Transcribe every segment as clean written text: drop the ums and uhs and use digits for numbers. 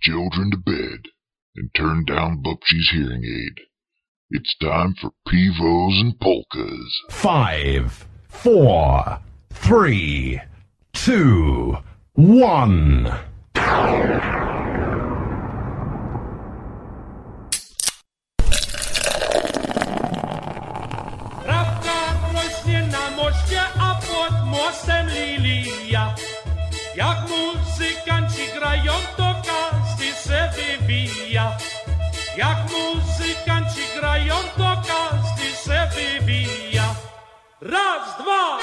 children to bed and turn down Bubshy's hearing aid. It's time for Pivos and Polkas. 5, 4, 3, 2, 1. Trawka rośnie na moście, a pod mostem lilia. Jak muzykanci grają, to każdy se wywija. Jak muzykanci grają, to każdy se wywija. Raz, dwa!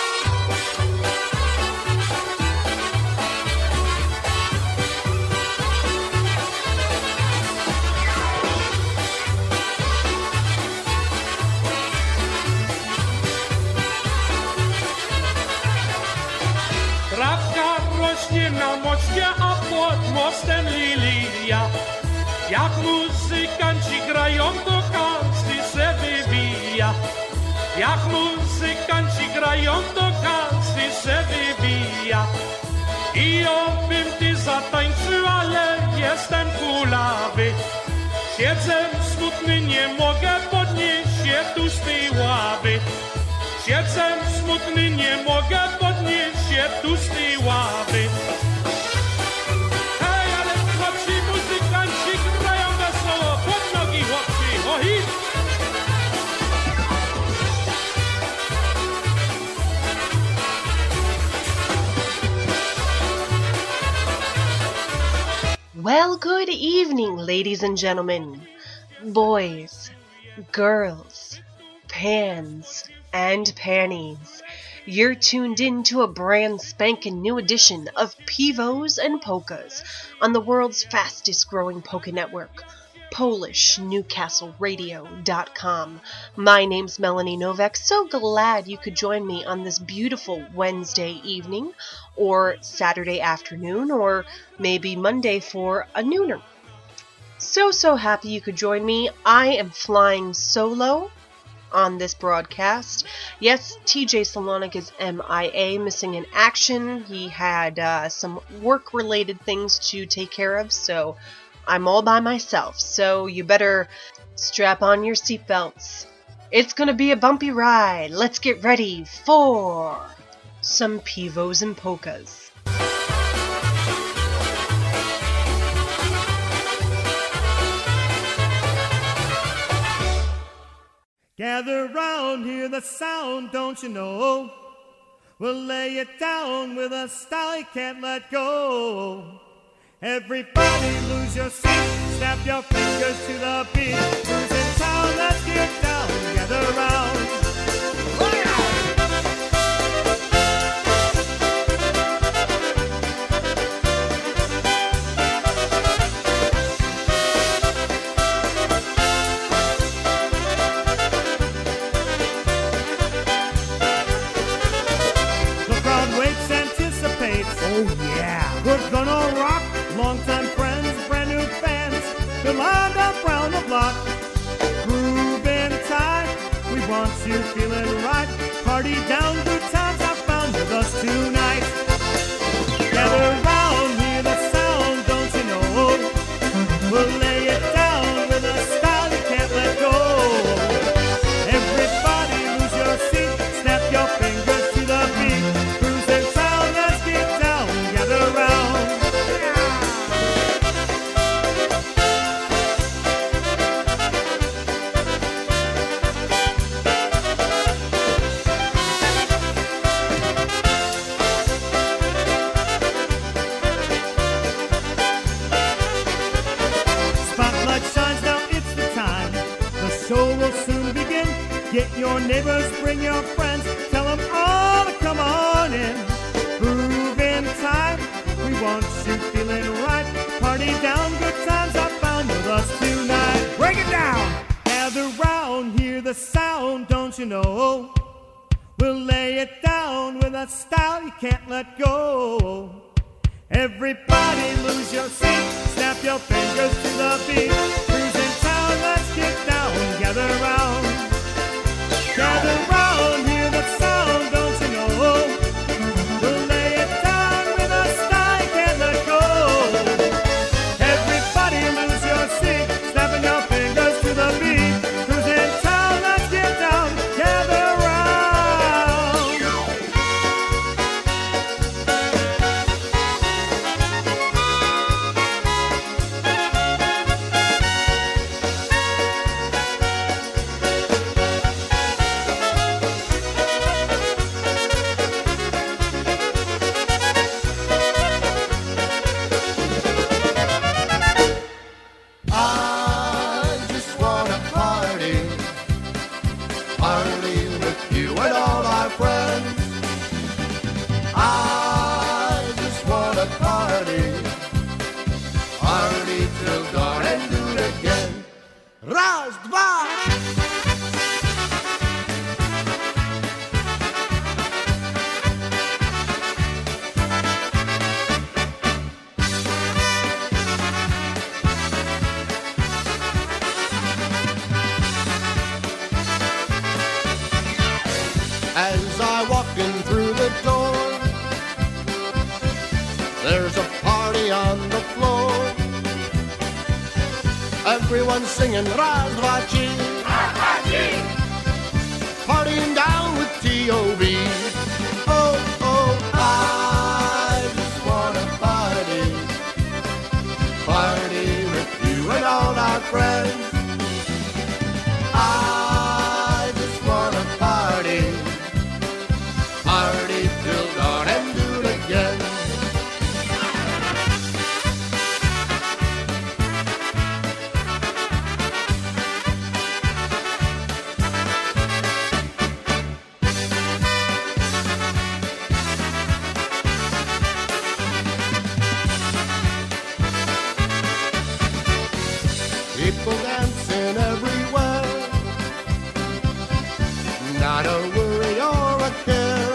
Trawka rośnie na moście, a pod mostem lilia. Jak muzykanci grają, to każdy se wywija. Jak muzykanci grają, to każdy se wywija. I obym ty zatańczył, ale jestem kulawy. Siedzę smutny, nie mogę podnieść się tu z tej ławy. Siedzę smutny, nie mogę podnieść się tu z tej ławy. Hej, ale chłopcy muzykanci grają wesoło, pod nogi chłopcy, ohi! Well, good evening, ladies and gentlemen, boys, girls, pans, and panties. You're tuned in to a brand spanking new edition of Pivos and Polkas on the world's fastest growing polka network, PolishNewcastleRadio.com. My name's Melanie Novak. So glad you could join me on this beautiful Wednesday evening, or Saturday afternoon, or maybe Monday for a nooner. So happy you could join me. I am flying solo on this broadcast. Yes, TJ Salonik is MIA, missing in action. He had some work-related things to take care of, so I'm all by myself. So you better strap on your seatbelts. It's gonna be a bumpy ride. Let's get ready for some Pivos and Polkas. Gather round, hear the sound, don't you know? We'll lay it down with a style you can't let go. Everybody lose your seat, snap your fingers to the beat. Who's in town? Let's get down, gather round. Oh yeah, We're gonna rock, longtime friends, brand new fans. They're lined up round the block, grooving tight. We want you feeling right. Party down, good times are found with us tonight. Gather round, hear the sound, don't you know? We'll lay it down with a style you can't let go. Everybody lose your seat, snap your fingers to the beat. Cruising town, let's get down, gather round. Spotlight shines, now it's the time. The show will soon begin. Get your neighbors, bring your friends. Tell them all to come on in. Groove in time. We want you feeling right. Party down, good times are found with us tonight. break it down. Gather round, hear the sound, don't you know? We'll lay it down with a style you can't let go. Everybody lose your seat, snap your fingers to the beat. Cruising town, let's get down, gather round. Gather round, hear the sound, don't you know? We'll lay it down with a style you can't let go. Everybody raz, dwa. As I walk in through the door, there's a party on the floor. Everyone's singing Raz, Dva, Chi, partying down with T.O.B. Oh, oh, I just wanna party, party with you and all our friends. I just wanna party, party till dawn and do it again. People dancing everywhere, not a worry or a care.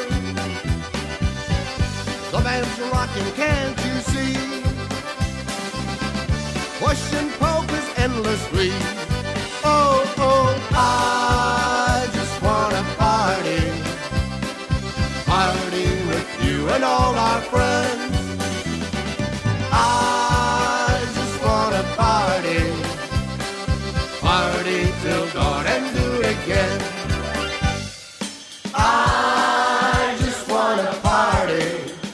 The band's rocking, can't you see? Pushing polkas endlessly. Oh, oh, I just wanna party, party with you and all our friends. I just wanna party, party till dawn and do it again. I just wanna party,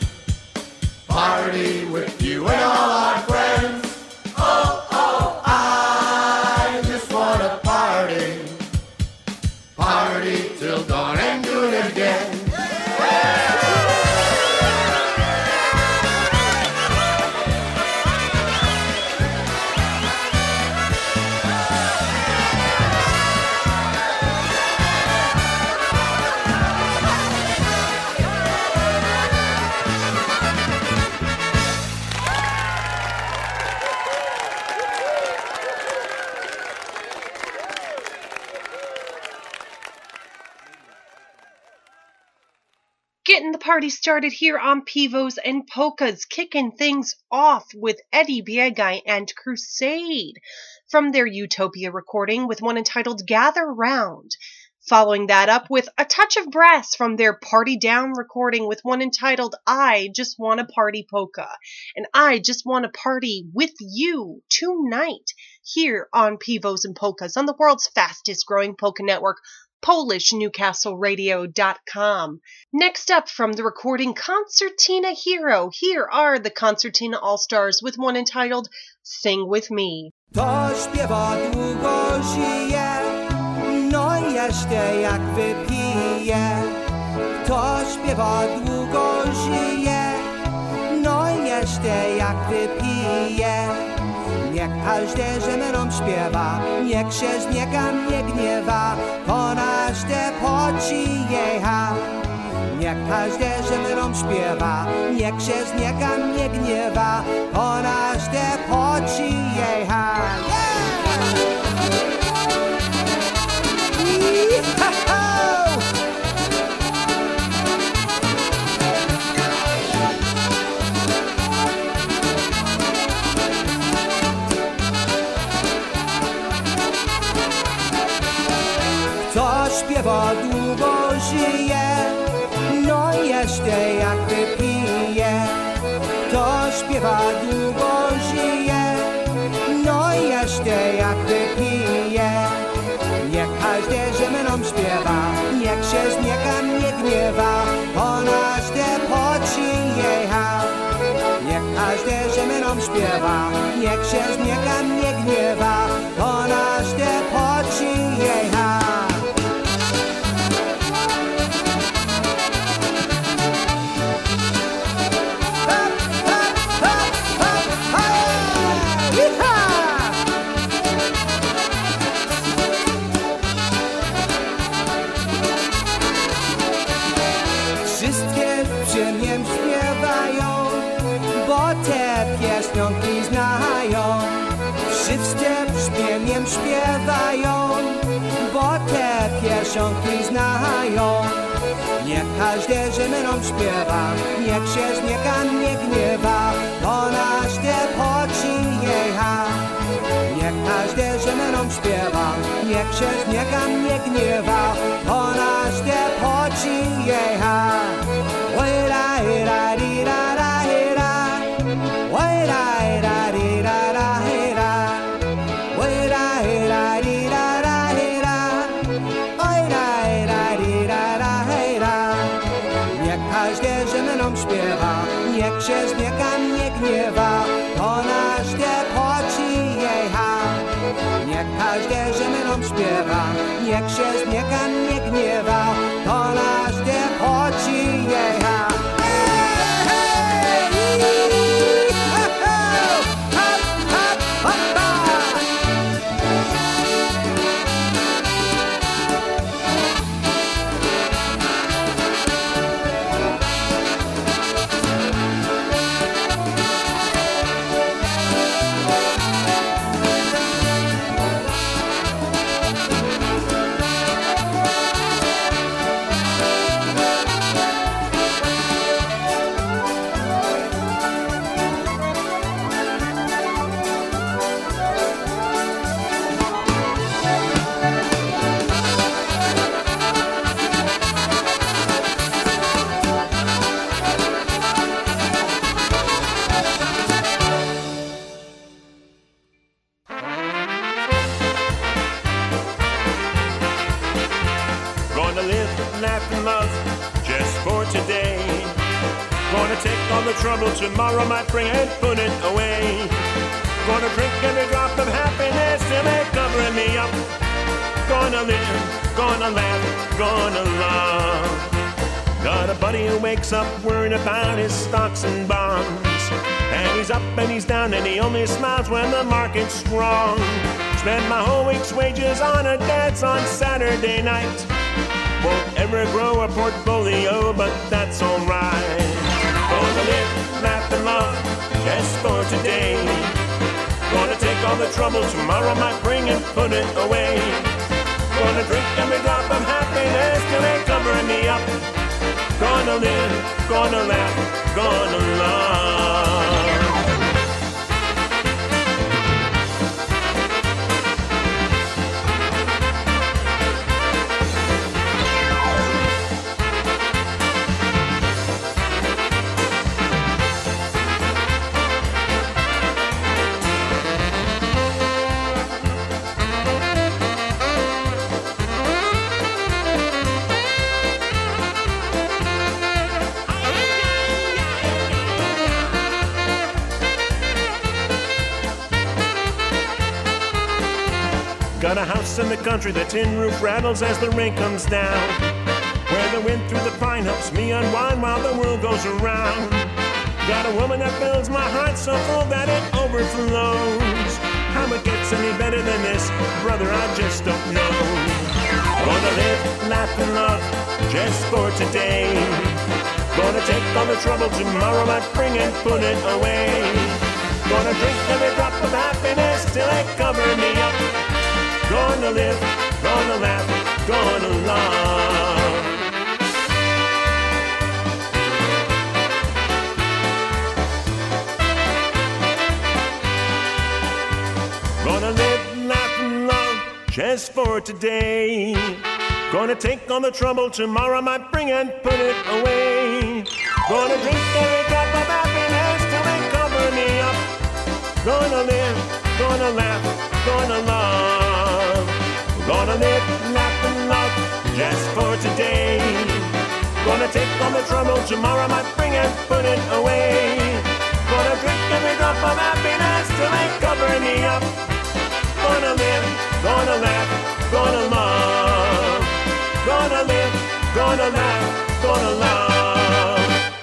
party with you and all our friends. Oh, oh, I just wanna party, party till dawn and do it again. Getting the party started here on Pivos and Polkas, kicking things off with Eddie Biegai and Crusade from their Utopia recording with one entitled Gather Round. Following that up with A Touch of Brass from their Party Down recording with one entitled I Just Wanna Party Polka. And I just want to party with you tonight here on Pivos and Polkas on the world's fastest growing polka network, PolishNewcastleRadio.com. Next up from the recording Concertina Hero, here are the Concertina All-Stars with one entitled Sing With Me. To śpiewa długo żyje, no jeszcze jak wypije. To śpiewa długo żyje, no jeszcze jak wypije. Niech każdy żemerom śpiewa, niech się zniegam nie gniewa, to nasz te poci jecha. Niech każdy żemerom śpiewa, niech się zniegam nie gniewa, to nasz te poci jecha. To śpiewa długo żyje, no jeszcze jak wypije. To śpiewa długo żyje, no jeszcze jak wypije. Niech każdy żemenom śpiewa, niech się zniegam nie gniewa, to nasz te poci jecha. Niech każdy żemenom śpiewa, niech się zniegam nie gniewa, to nasz te poci jecha. Wszystkie w ziemię śpiewają, bo te pieśnionki znają. Wszyscy w śpiewie razem śpiewają, bo te piesionki znają. Niech każdy rzemyną śpiewa, niech się śniega nie gniewa, to nasz tepoci jecha. Niech każdy rzemyną śpiewa, niech się śniega nie gniewa, to nasz tepoci jecha. Oj ra ra ri ra ra he ra, oj ra ra ri ra ra he ra, oj ra ri ra ra he ra, oj ra ri ra ra he ra. Niech każdy rzemyną śpiewa, niech się śniega nie gniewa, to nasz tepoci jecha. Niech każdy rzemyną śpiewa, niech się śniega nie gniewa, to nasz tepoci jecha. Gonna live, laugh, and love just for today. Gonna take all the trouble tomorrow might bring and put it away. Gonna drink every drop of happiness till they're covering me up. Gonna live, gonna laugh, gonna love. Got a buddy who wakes up worrying about his stocks and bonds. And he's up and he's down and he only smiles when the market's strong. Spend my whole week's wages on a dance on Saturday night. Won't ever grow a portfolio, but that's alright. Gonna live, laugh, and love just for today. Gonna take all the trouble tomorrow might bring and put it away. Gonna drink every drop of happiness till they're covering me up. Gonna live, gonna laugh, gonna love. Got a house in the country, the tin roof rattles as the rain comes down. Where the wind through the pine helps me unwind while the world goes around. Got a woman that fills my heart so full that it overflows. How it gets any better than this, brother, I just don't know. Gonna live, laugh, and love just for today. Gonna take all the trouble tomorrow might bring and put it away. Gonna drink every drop of happiness till they cover me up. Gonna live, gonna laugh, gonna love. Gonna live, laugh, and love just for today. Gonna take on the trouble tomorrow might bring and put it away. Gonna drink every drop of happiness till they cover me up. Gonna live, gonna laugh, gonna love. Gonna live, laugh, and love just for today. Gonna take on the trouble tomorrow might bring and put it away. Gonna drink every drop of happiness till they cover me up. Gonna live, gonna laugh, gonna love. Gonna live, gonna laugh, gonna love.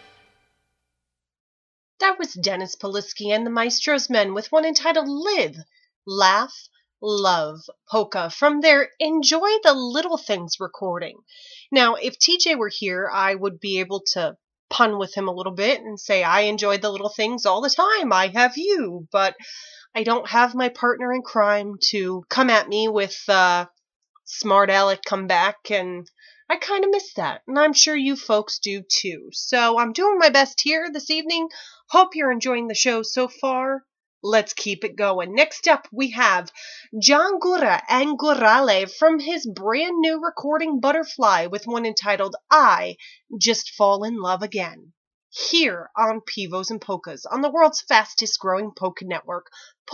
That was Dennis Polisky and the Maestro's Men with one entitled Live, Laugh, Love polka from their Enjoy the Little Things recording. Now, if TJ were here, I would be able to pun with him a little bit and say, I enjoy the little things all the time. I have you. But I don't have my partner in crime to come at me with smart aleck comeback, and I kind of miss that, and I'm sure you folks do too. So I'm doing my best here this evening. Hope you're enjoying the show so far. Let's keep it going. Next up, we have John Gura and Gurale from his brand new recording Butterfly with one entitled I Just Fall in Love Again. Here on Pivos and Polkas on the world's fastest growing polka network,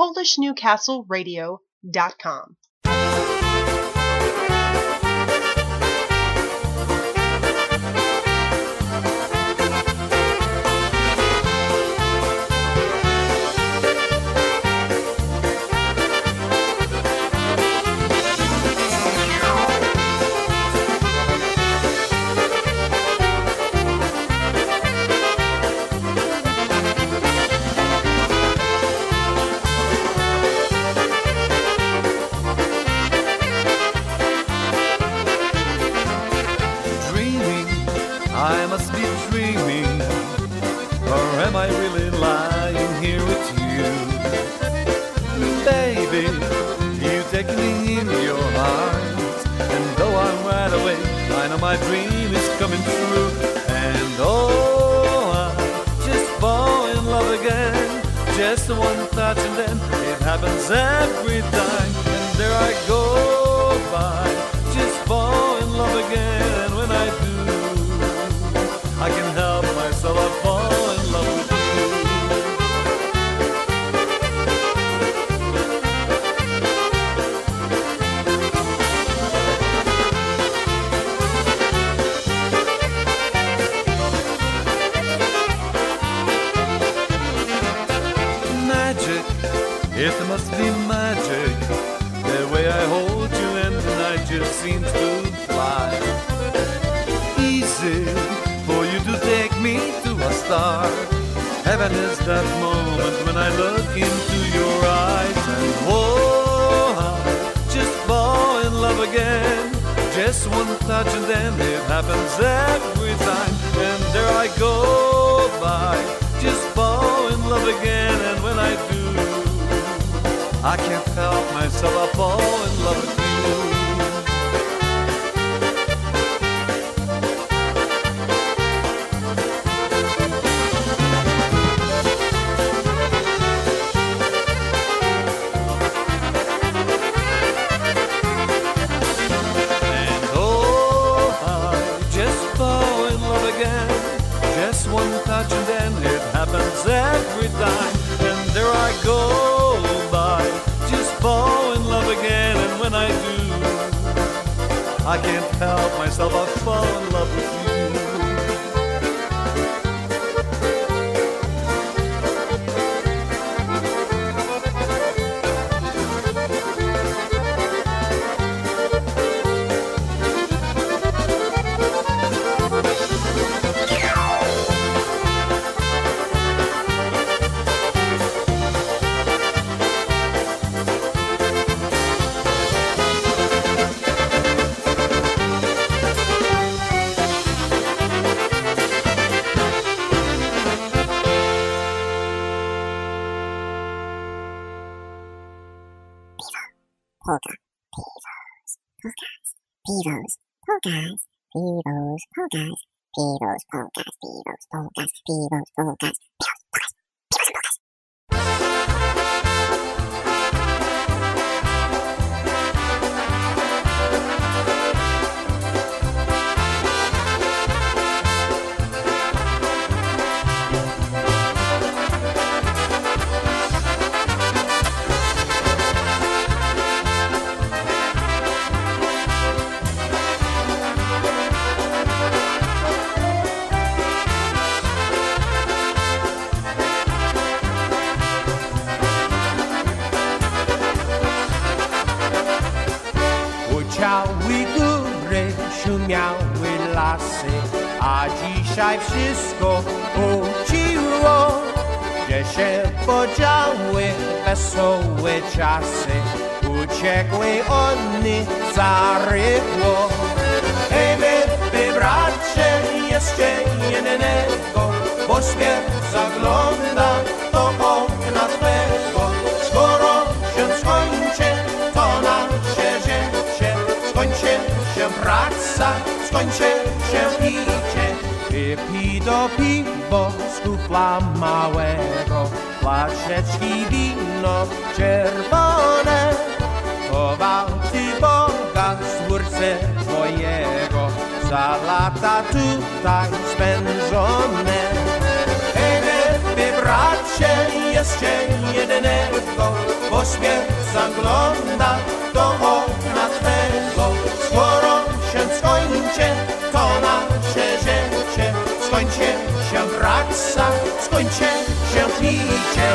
PolishNewcastleRadio.com. My dream is coming true, and oh, I just fall in love again. Just one touch and then it happens every time. And there I go by, just fall in love again. And when I do, I can help myself, I fall in love with you. It must be magic, the way I hold you and the night just seems to fly. Easy for you to take me to a star. Heaven is that moment when I look into your eyes. And oh, I just fall in love again. Just one touch and then it happens every time. And there I go by, just fall in love again. And when I do, I can't help myself, I fall in love with And oh, I just fall in love again. Just one touch and then it happens every time. And there I go by, just fall in love again. And when I do, I can't help myself, I fall in love with you. polka, pivos, polkas, pivos, polkas, pivos, polkas, pivos, polkas, pivos, polkas, pivos, polkas, pivos, polkas. Leciały góry, szumiały lasy, a dzisiaj wszystko uciło. Gdzie się podziały wesołe czasy, uciekły one zarykło. Hej wy bracie, jeszcze jednego, bo śmierć zagląda do okna twego. wraca, skończy się picie. Wypij do piwo z kufla małego, flaszeczki wino czerwone. Chował Ty Boga z serce twojego, za lata tutaj spędzone. Wy bracie, jeszcze jednego, bo śmierć zagląda do okna twego. Skoro się skończy to nasze życie, skończy się praca, skończy się picie.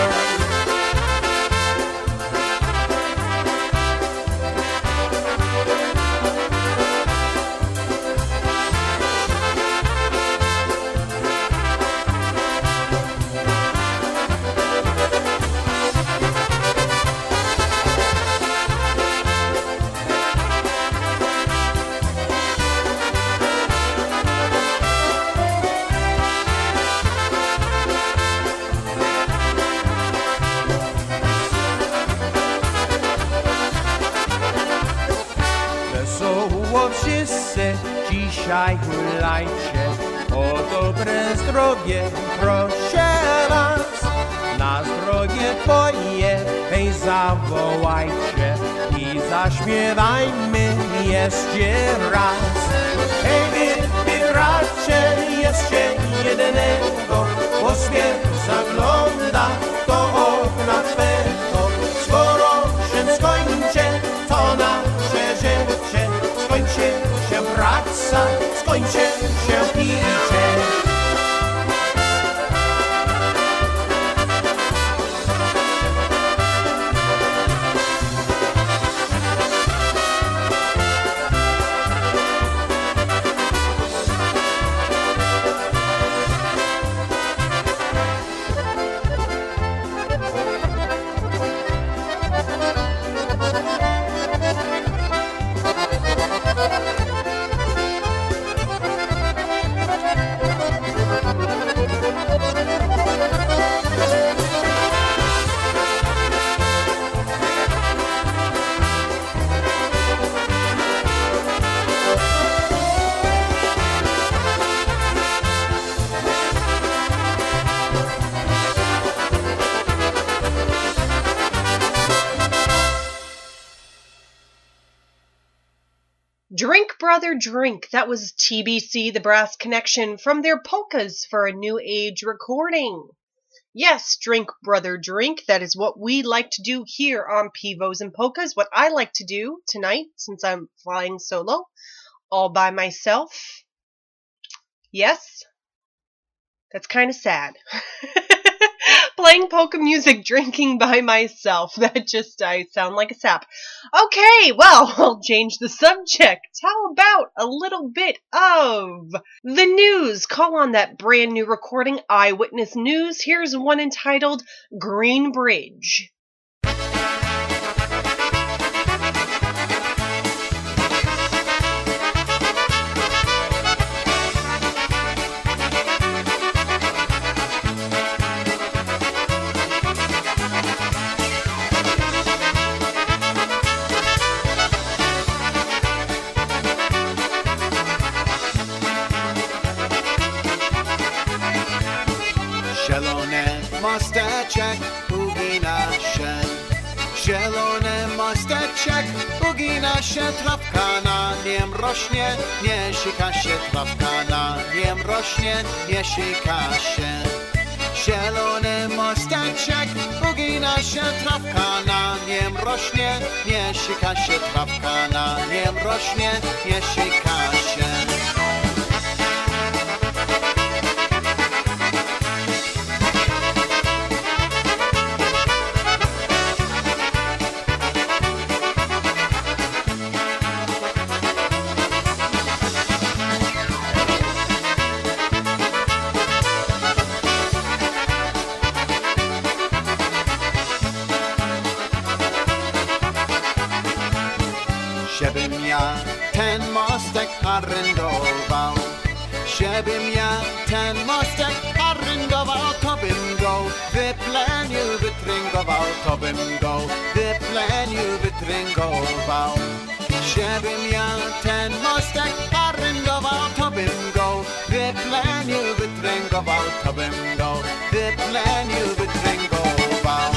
Wszyscy dzisiaj hulajcie, o dobre zdrowie proszę was. Na zdrowie twoje hej zawołajcie i zaśpiewajmy jeszcze raz. Hej wy bracie, jeszcze jednego, bo śmierć zagląda do okna twego. Skoro się skończy to nasze życie, skończy się praca, skończy się picie. Drink, Brother, Drink. That was TBC, the Brass Connection, from their Polkas for a New Age recording. Yes, Drink, Brother, Drink. That is what we like to do here on Pivos and Polkas. What I like to do tonight, since I'm flying solo, all by myself. Yes, that's kind of sad. Playing polka music, drinking by myself. I sound like a sap. Okay, well, I'll change the subject. How about a little bit of the news? Call on that brand new recording, Eyewitness News. Here's one entitled Green Bridge. Mosteczek ugina się, zielony mosteczek ugina się, trawka na niem rośnie, nie sika się, trawka na niem rośnie, nie sika się. Zielony mosteczek ugina się, trawka na niem rośnie, nie sika się, trawka na niem rośnie, nie sika się. Żebym ja ten mostek aryndował, żebym ja ten mostek aryndował, to bym go wyplenił, wytryngował, to bym go wyplenił, wytryngował. Żebym ja ten mostek aryngował, to bym go wyplenił, wytręgował, to bym go wyplenił, wytręgował.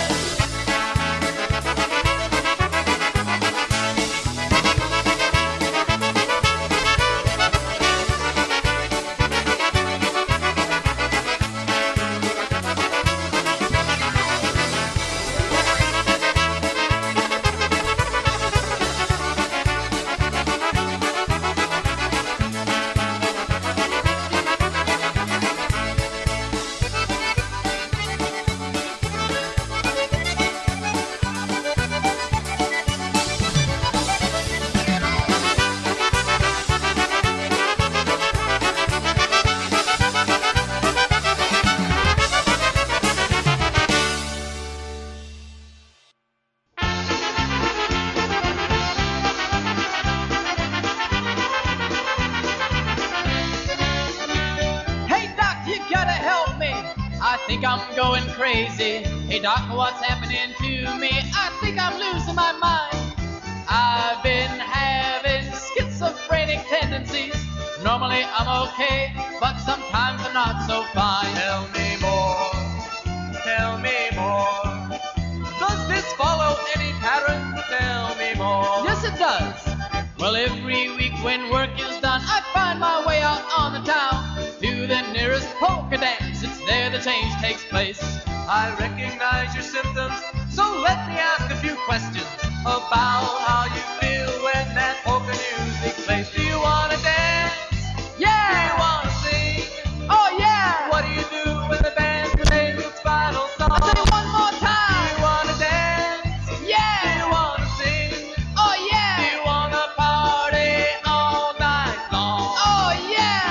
I'm going crazy. Hey doc, what's happening to me? I think I'm losing my mind. I've been having schizophrenic tendencies. Normally I'm okay, but sometimes I'm not so fine. Tell me more, tell me more. Does this follow any pattern? Tell me more. Yes, it does. Well, every week when work is done, I find my way out on the town to the nearest polka dance. It's there the change takes place. I recognize your symptoms, so let me ask a few questions about how you feel when that polka music plays. Do you wanna dance? Yeah! Do you wanna sing? Oh yeah! What do you do when the band plays its final song? I'll say it one more time! Do you wanna dance? Yeah! Do you wanna sing? Oh yeah! Do you wanna party all night long? Oh yeah!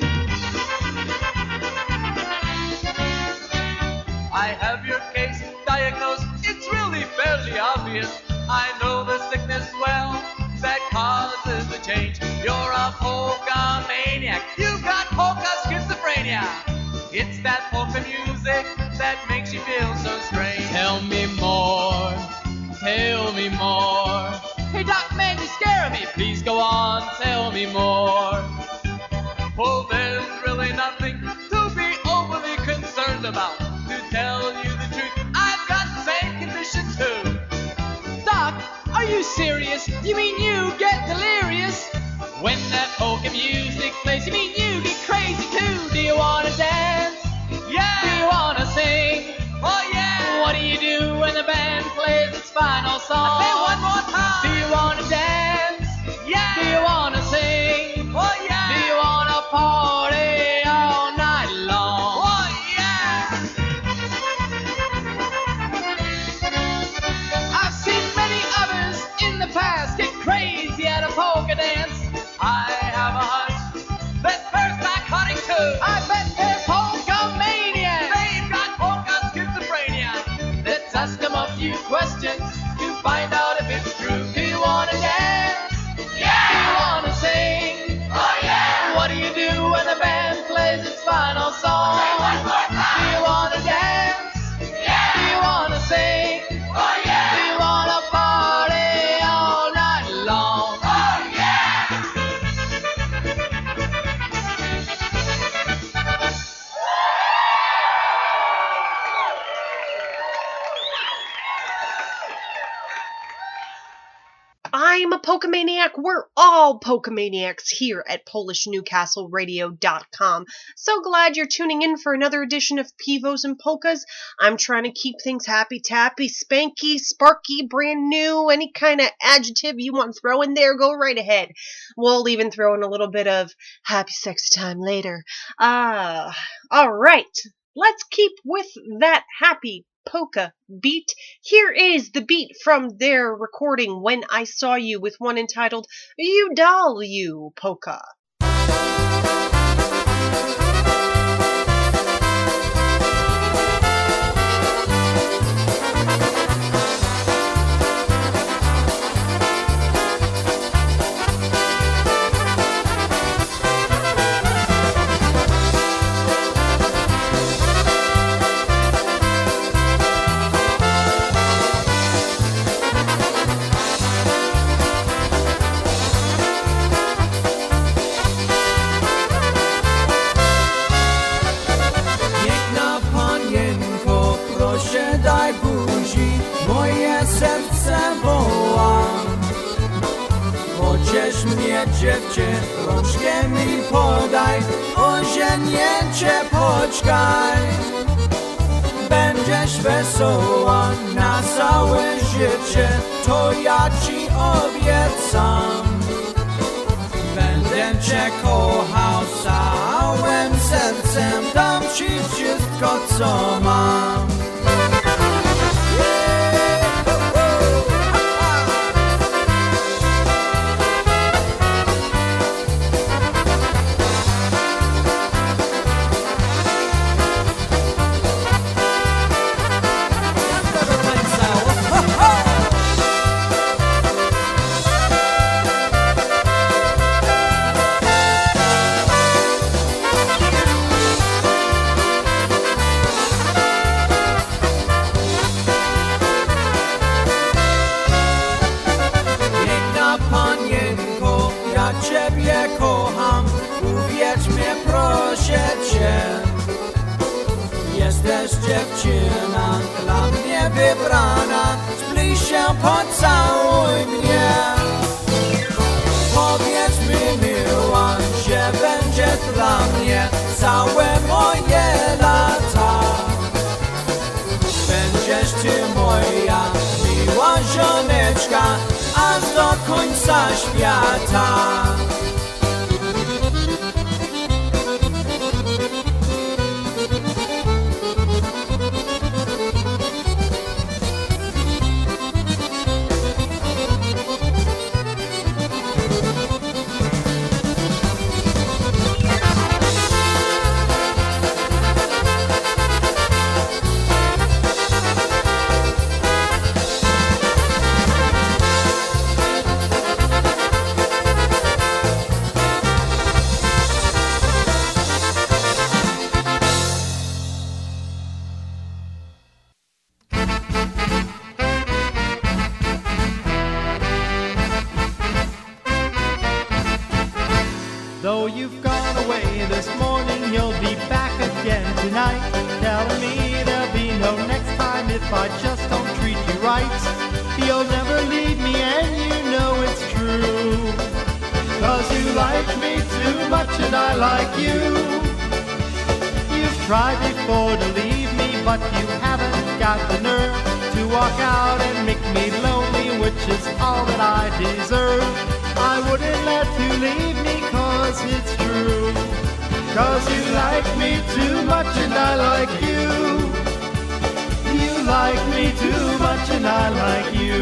I have your case diagnosed, it's really fairly obvious. I know the sickness well that causes the change. You're a polka maniac, you've got polka schizophrenia. It's that polka music that makes you feel so strange. Tell me more, tell me more. Hey doc, man, you're scaring me. Please go on, tell me more. Well, there's really nothing to be overly concerned about. To tell you the truth, I've got the same condition too. Doc, are you serious? You mean you get delirious? When that polka music plays, you mean you get crazy too? Do you wanna dance? Yeah! Do you wanna sing? Oh yeah! What do you do when the band plays its final song? I say one more time! Do you wanna dance? Yeah! Do you wanna sing? Oh yeah! Do you wanna party all night long? Oh yeah! I've seen many others in the past get crazy at a polka dance. I have a hunch that they're psychotic too. I bet they're polka maniacs. They've got polka schizophrenia. Let's ask them a few questions to find out if it's true. Do you wanna dance? Yeah! Do you wanna sing? Oh yeah! What do you do when the band plays its final song? One more time! Do you wanna dance? Yeah! Do you wanna sing? Oh yeah! Do you wanna party all night long? Oh yeah! I'm a polka maniac. We're all polka maniacs here at PolishNewcastleRadio.com. So glad you're tuning in for another edition of Pivos and Polkas. I'm trying to keep things happy, tappy, spanky, sparky, brand new, any kind of adjective you want to throw in there, go right ahead. We'll even throw in a little bit of happy sex time later. All right. Let's keep with that happy polka beat. Here is the beat from their recording When I Saw You with one entitled You Doll You Polka. serce wołam. Pociesz mnie, dziewczę, rączkę mi podaj, ożenięcie poczekaj. Będziesz wesoła na całe życie, to ja ci obiecam. Będę cię kochał całym sercem, dam ci wszystko, co mam. Dziewczyna dla mnie wybrana, zbliż się, pocałuj mnie. Powiedz mi, miła, że będziesz dla mnie całe moje lata. Będziesz ty moja miła żoneczka, aż do końca świata. Though you've gone away this morning, you'll be back again tonight. Telling me there'll be no next time if I just don't treat you right. You'll never leave me and you know it's true. 'Cause you like me too much and I like you. You've tried before to leave me, but you haven't got the nerve to walk out and make me lonely, which is all that I deserve. I wouldn't let you leave me 'cause it's true. 'Cause you like me too much and I like you. You like me too much and I like you.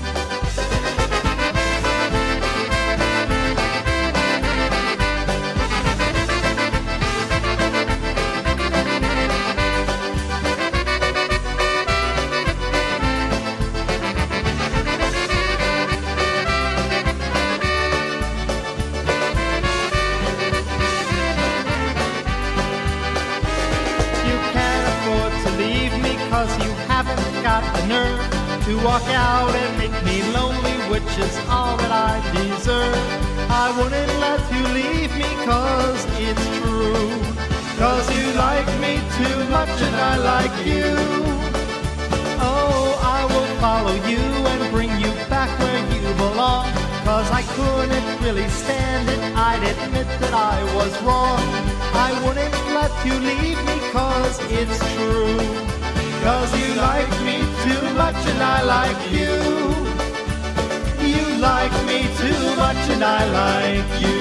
You haven't got the nerve to walk out and make me lonely, which is all that I deserve. I wouldn't let you leave me 'cause it's true. 'Cause you like me too much and I like you. Oh, I will follow you and bring you back where you belong. 'Cause I couldn't really stand it, I'd admit that I was wrong. I wouldn't let you leave me 'cause it's true. 'Cause you like me too much and I like you. You like me too much and I like you.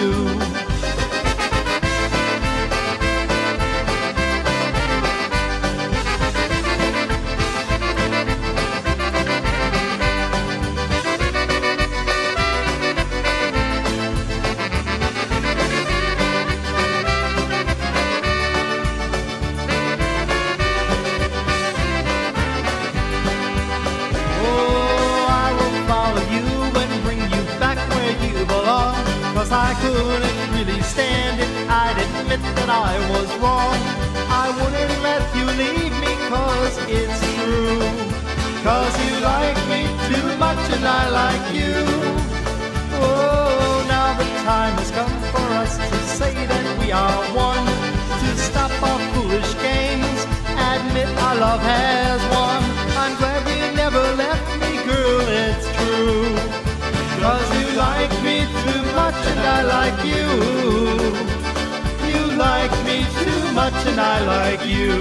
I couldn't really stand it, I'd admit that I was wrong. I wouldn't let you leave me 'cause it's true. 'Cause you like me too much and I like you. Oh, now the time has come for us to say that we are one. To stop our foolish games, admit our love has won. I'm glad you never left me, girl. much and I like you.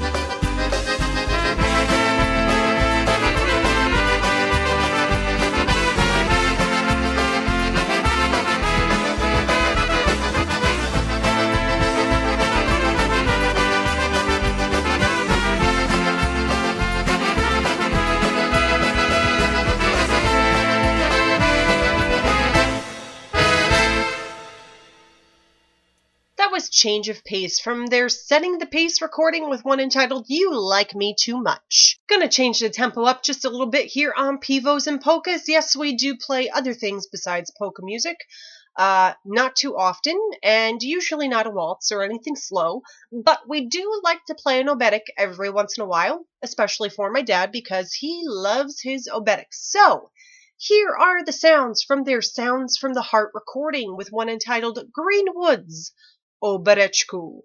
Change of Pace from their Setting the Pace recording with one entitled You Like Me Too Much. Gonna change the tempo up just a little bit here on Pivos and Polkas. Yes, we do play other things besides polka music. Not too often, and usually not a waltz or anything slow, but we do like to play an oberek every once in a while, especially for my dad because he loves his obereks. So, here are the sounds from their Sounds from the Heart recording with one entitled Green Woods. Obereczku.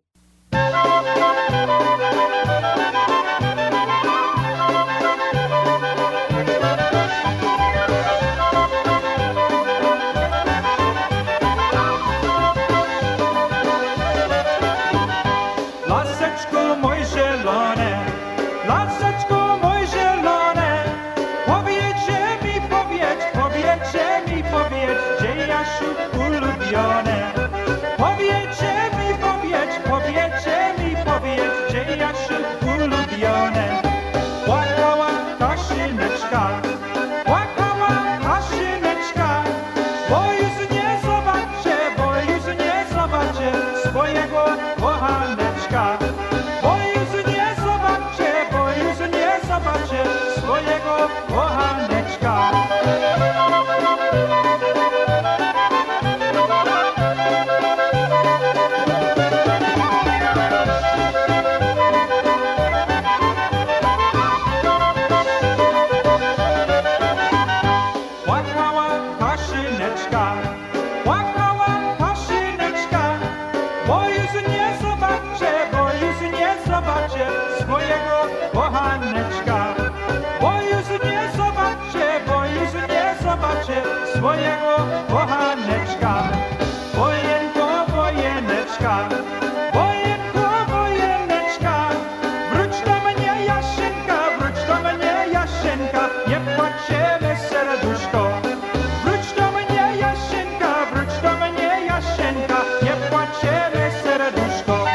Laseczku mój zielone, laseczku mój zielone, powiedzcie mi, gdzie Jasiu ulubione. Powiedzcie mi, gdzie Jasiu ulubione. Płakała Kaszyneczka, bo już nie zobaczę swojego kochaneczka. Bo już nie zobaczę swojego kochaneczka. Swojego kochaneczka, wojenko, wojeneczka, wróć do mnie Jaszenka, nie płaciemy serduszko. Wróć do mnie Jaszenka, nie płaciemy serduszko.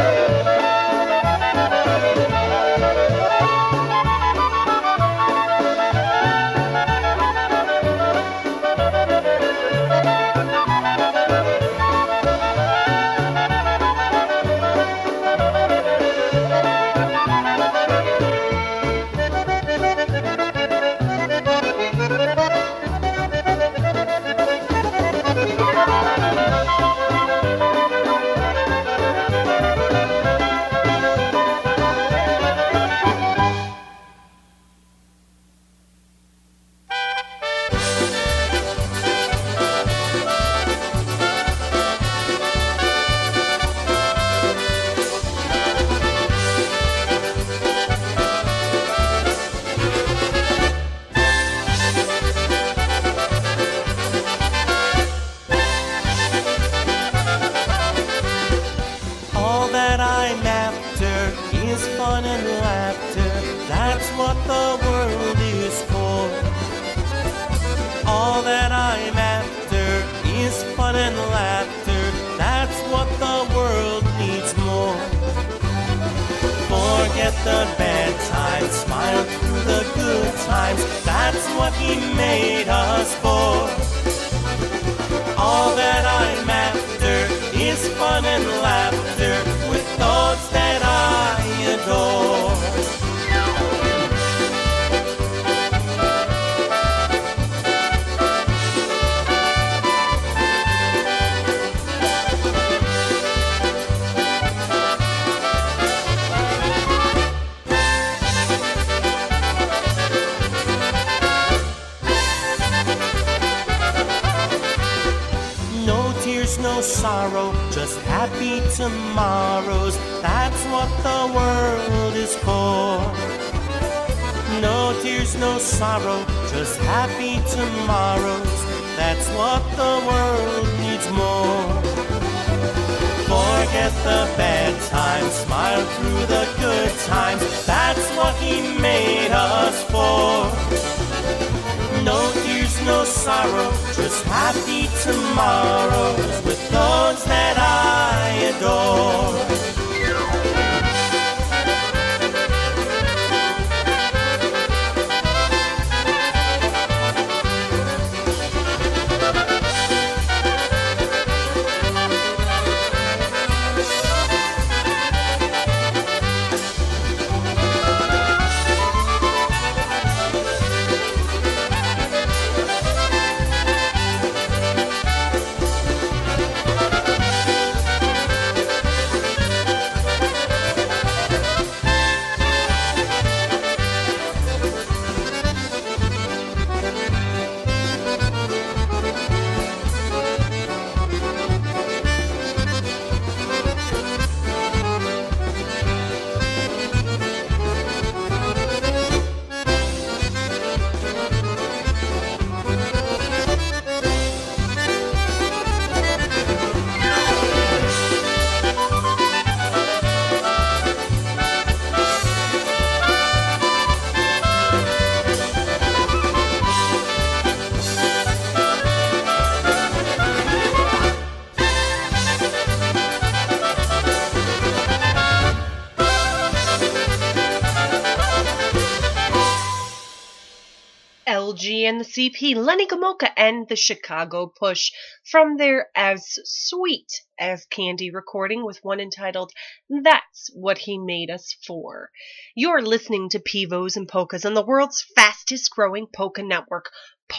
The bad times, smile through the good times. That's what he made us for. All that I'm after is fun and laughter with those that I adore. No sorrow, just happy tomorrows. That's what the world is for. No tears, no sorrow, just happy tomorrows. That's what the world needs more. forget the bad times, smile through the good times. That's what he made us for. No tears, no sorrow, just happy tomorrows with those that I adore. LG and the CP, Lenny Gomulka and the Chicago Push from their As Sweet as Candy recording with one entitled That's What He Made Us For. You're listening to Pivos and Polkas on the world's fastest growing polka network,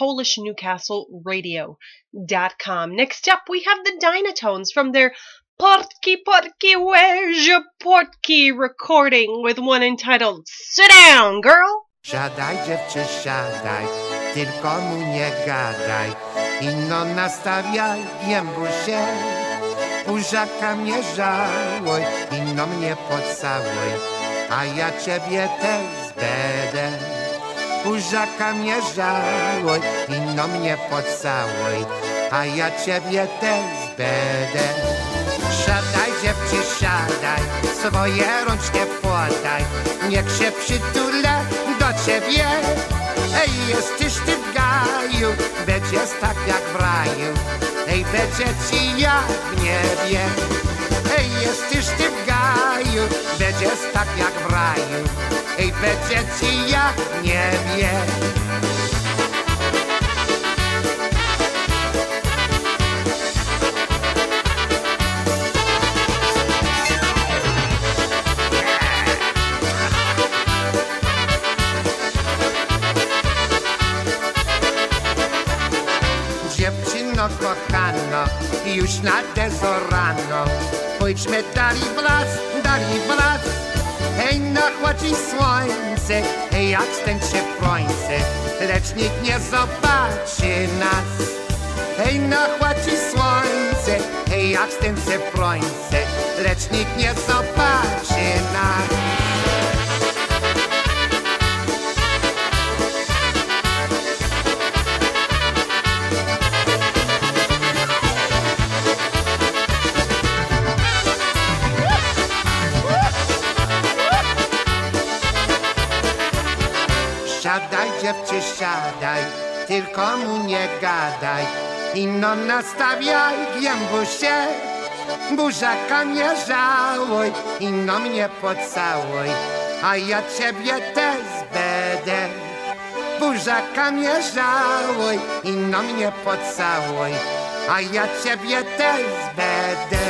PolishNewcastleRadio.com. Next up, we have the Dynatones from their Portki Portki Where's Portki recording with one entitled Sit Down, Girl! Siadaj, dziewczę, siadaj, tylko mu nie gadaj. Ino nastawiaj, jębusie, buziaka mnie żałuj, ino mnie pocałuj, a ja ciebie też będę. Buziaka mnie żałuj, ino mnie pocałuj, a ja ciebie też będę. Siadaj, dziewczę, siadaj, swoje rączki podaj, niech się przytulę do ciebie. Ej, jesteś ty w gaju, będziesz tak jak w raju. Ej, będzie ci jak w niebie. Ej, jesteś ty w gaju, będziesz tak jak w raju. Ej, będzie ci jak w niebie. Dziewczyno kochano, już nadezorano, pójdźmy dali w las. Hej, nachładzi słońce, hej, jak stęczy prońce, lecz nikt nie zobaczy nas. Hej, nachładzi słońce, hej, jak stęczy prońce, lecz nikt nie zobaczy nas. Siadaj, dziewczę, siadaj, tylko mu nie gadaj. Ino nastawiaj, giębusie, buziaka mnie żałuj, ino mnie pocałuj, a ja ciebie też będę. Buziaka mnie żałuj, ino mnie pocałuj, a ja ciebie też będę.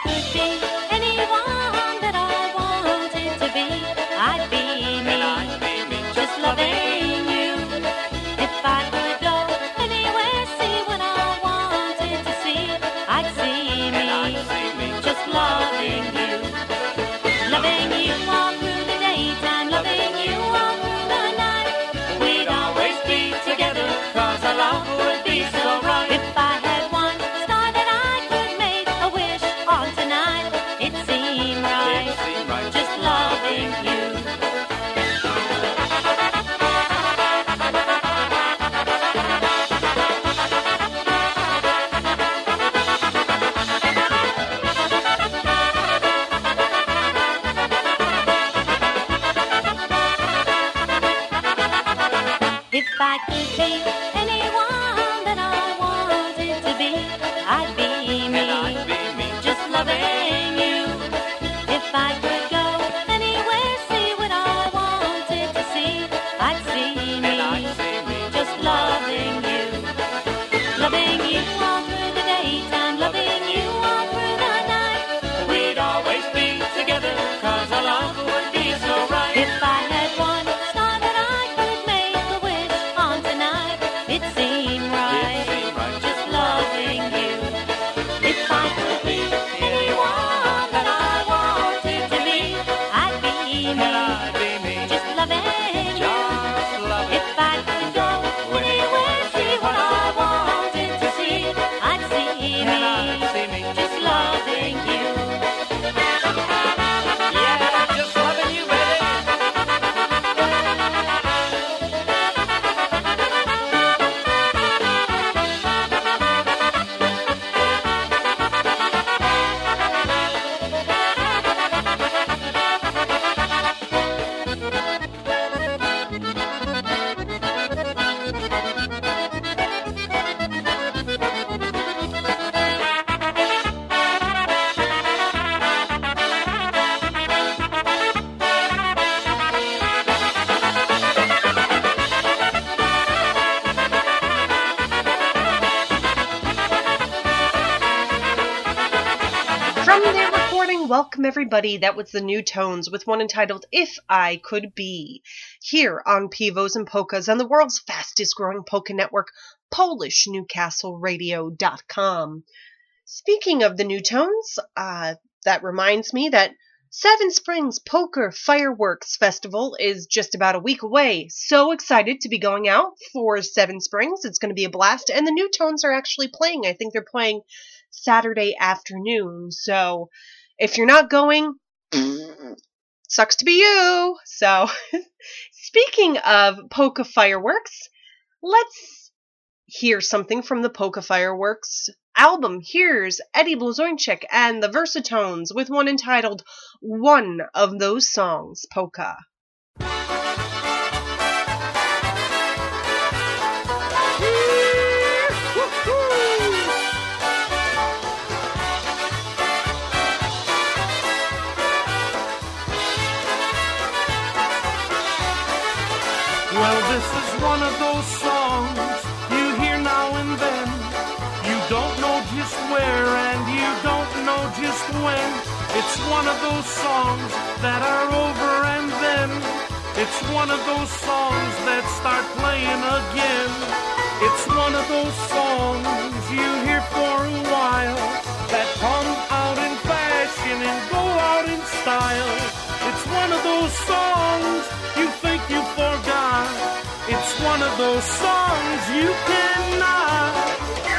could be anyone that I wanted to be, I'd be me, just loving you. If I could go anywhere, see what I wanted to see, I'd see me, just loving you. Loving you all through the daytime, loving you all through the night. We'd always be together, 'cause our love would be so right. If I had one star that I could make a wish on tonight, it seemed right, just loving you. If I could be anyone that I wanted to be, I'd be me, just loving you. If I could go anywhere, see what I wanted to see, I'd see me, just loving you. Loving you all through the daytime, loving you all through the night. We'd always be together, 'cause our love would be so right. If I had one star that I could make a wish on tonight, it seemed right, just loving you. If I could be anyone that I wanted to be, I'd be me, just loving you. If I could go anywhere, see what I wanted to see, I'd see me, just loving you. Yeah, just loving you, baby. From their recording, welcome everybody. That was the New Tones with one entitled If I Could Be, here on Pivos and Polkas on the world's fastest growing polka network, PolishNewcastleRadio.com. Speaking of the New Tones, that reminds me that Seven Springs Poker Fireworks Festival is just about a week away. So excited to be going out for Seven Springs. It's going to be a blast. And the New Tones are actually playing. I think they're playing Saturday afternoon. So if you're not going, sucks to be you. So speaking of polka fireworks, let's hear something from the Polka Fireworks album. Here's Eddie Blazonczyk and the Versatones with one entitled One of Those Songs, Polka. Well, this is one of those songs you hear now and then. You don't know just where and you don't know just when. It's one of those songs that are over and then. It's one of those songs that start playing again. It's one of those songs you hear for a while that come out in fashion and go out in style. It's one of those songs you think you forgot. It's one of those songs you cannot.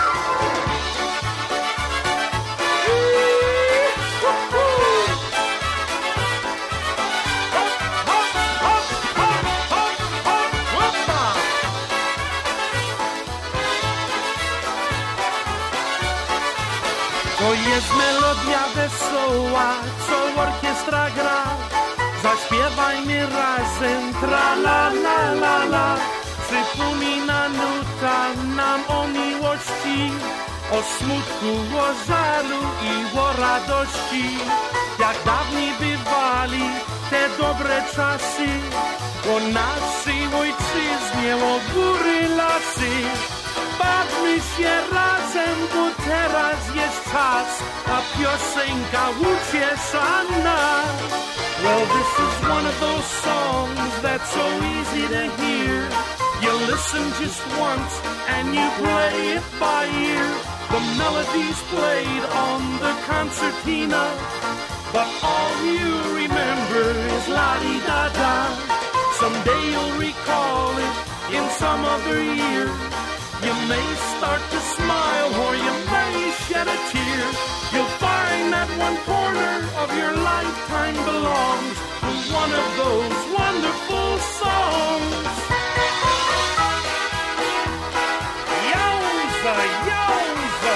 To jest melodia wesoła, co orkiestra gra. Zaśpiewajmy razem, tra la la la la. Przypomina nuta nam o miłości, o smutku, o żalu i o radości. Jak dawniej bywali te dobre czasy, o naszej ojczyźnie, o góry, lasy. bawmy się razem, bo teraz jest czas, a piosenka uciesza nas. Well, this is one of those songs that's so easy to hear. You listen just once and you play it by ear. The melody's played on the concertina, but all you remember is la-di-da-da. Someday you'll recall it in some other year. You may start to smile or you may shed a tear. You'll find that one corner of your lifetime belongs to one of those wonderful songs. Yowza, yowza!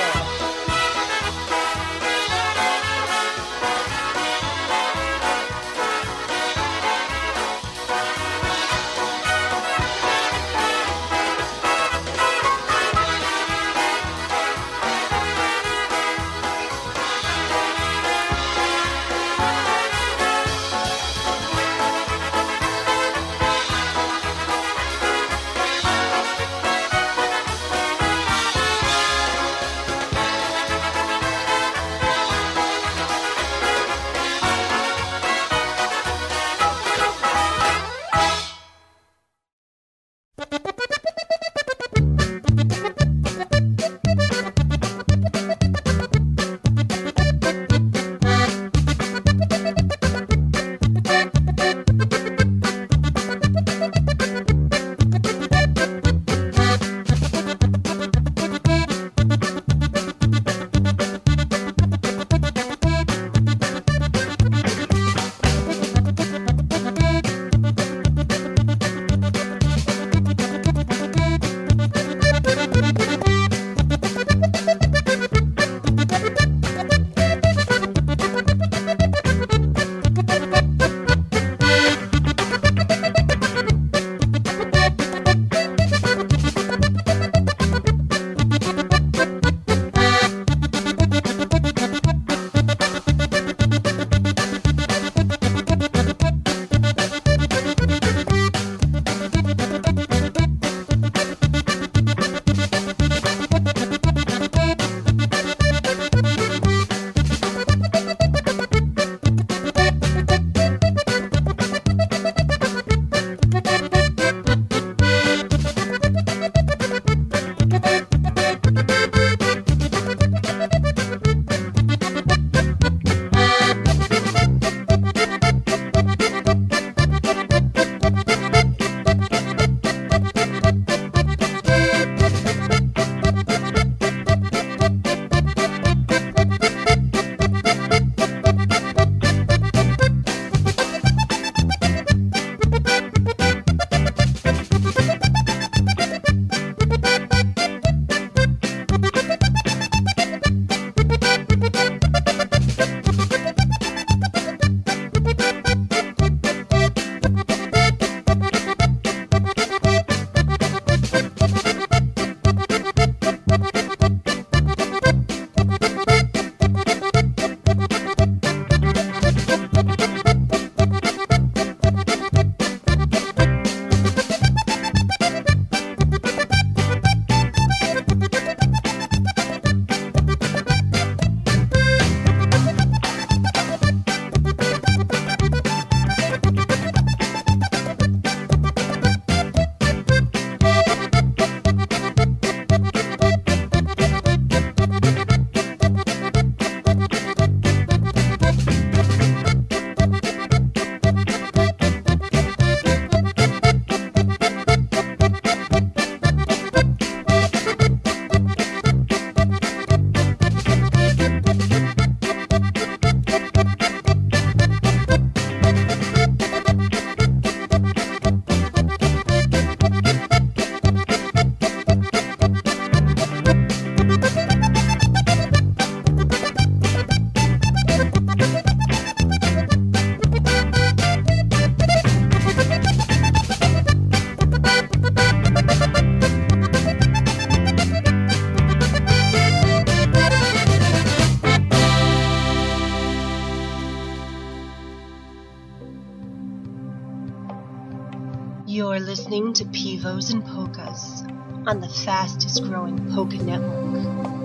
You're listening to Pivos and Polkas on the fastest growing polka network,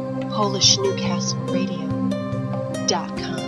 PolishNewcastleRadio.com.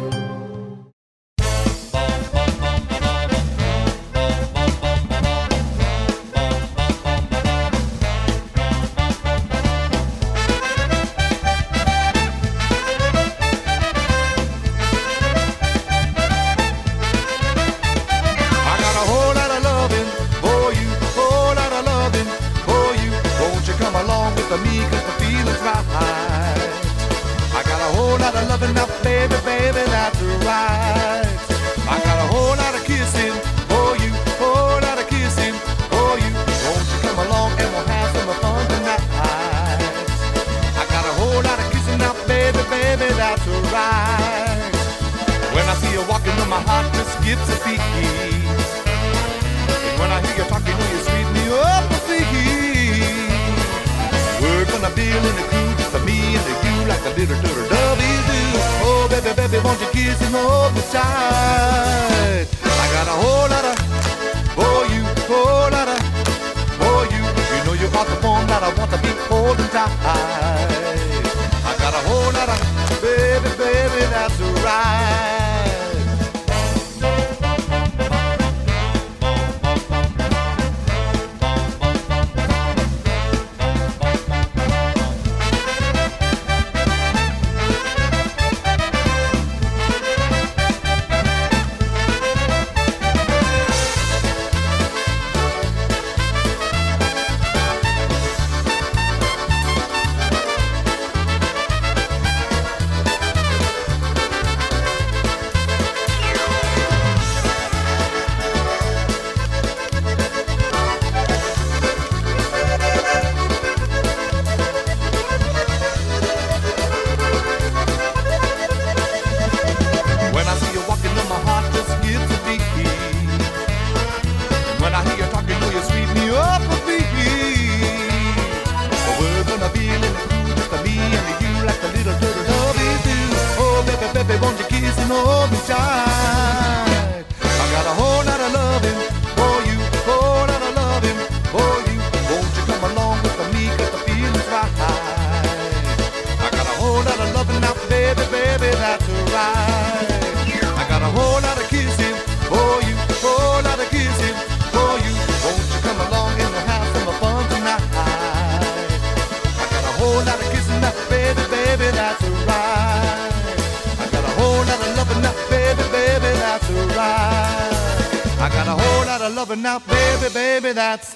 Now, baby, that's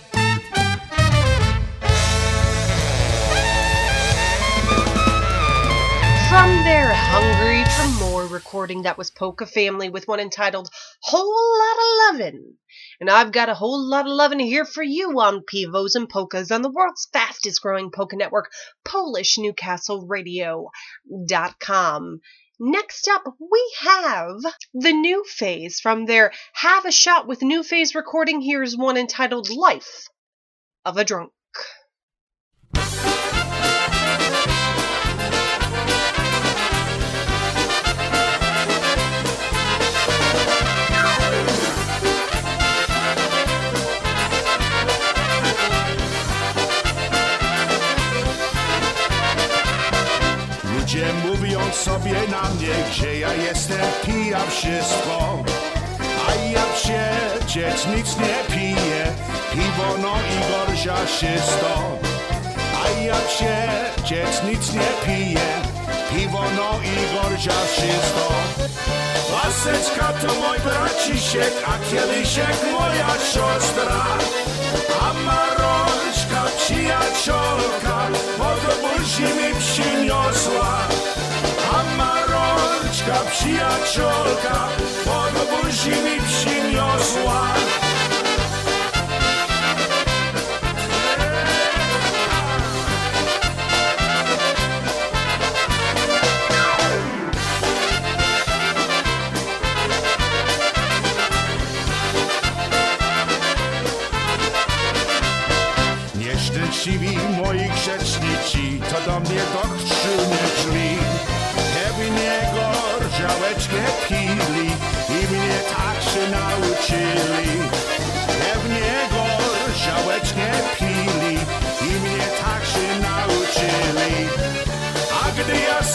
From their Hungry for More recording, that was Polka Family with one entitled Whole Lot of Lovin'. And I've got a whole lot of lovin' here for you on Pivos and Polkas on the world's fastest growing polka network, PolishNewcastleRadio.com. Next up, we have the New Phase from their Have a Shot with New Phase recording. Here's one entitled Life of a Drunk. Ludzie mówią sobie na mnie, gdzie ja jestem, pija wszystko. A ja przecież nic nie piję, piwo no i gorziaszysto. A ja przecież nic nie piję, piwo no i gorziaszysto. Laseczka to mój braciszek, a kieliszek moja siostra. A Maroczka przyjaciolka, pod buzi mi przyniosła. A Maroczka przyjaciolka, pod buzi mi przyniosła. Nieszczęśliwi moi grzecznici, to do mnie do chrztu nie szli. Żeby mnie gorzałeczkę pili i mnie tak się nauczyli. Żeby mnie gorzałeczkę pili i mnie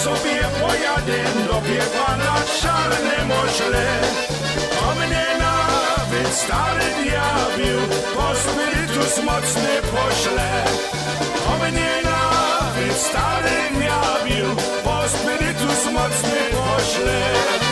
sobie pojadę do piewa na czarne moczle. O mnie nawet stary diabeł po spirytus mocny pośle. O mnie nawet stary diabeł po spirytus mocny pośle.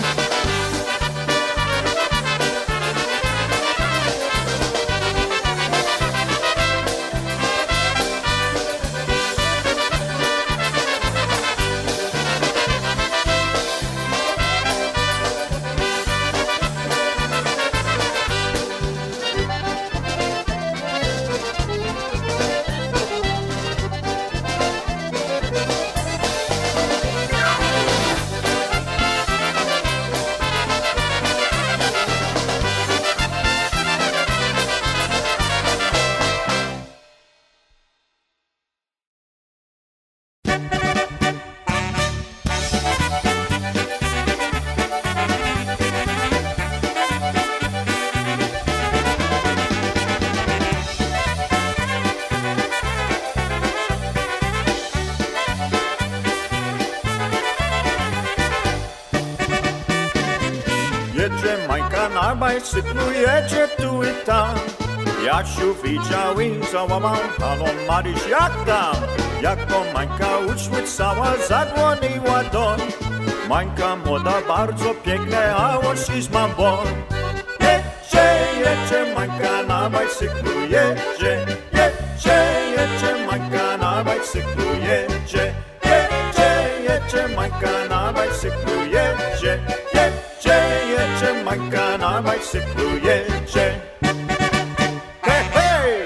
Jedzie Majka na bajcyklu, jedzie tu i tam. Jasiu widział i załamał, halo Maryś, jak tam? Jako Majka uśłycała, zadzwoniła doń. Majka młoda, bardzo piękna, a osis ma bon. Jedzie Majka na bajcyklu, jedzie Majka na bajcyklu, jedzie Majka na bajcyklu, jedzie Majka na bajcyklu, jedzie. Hej, hej!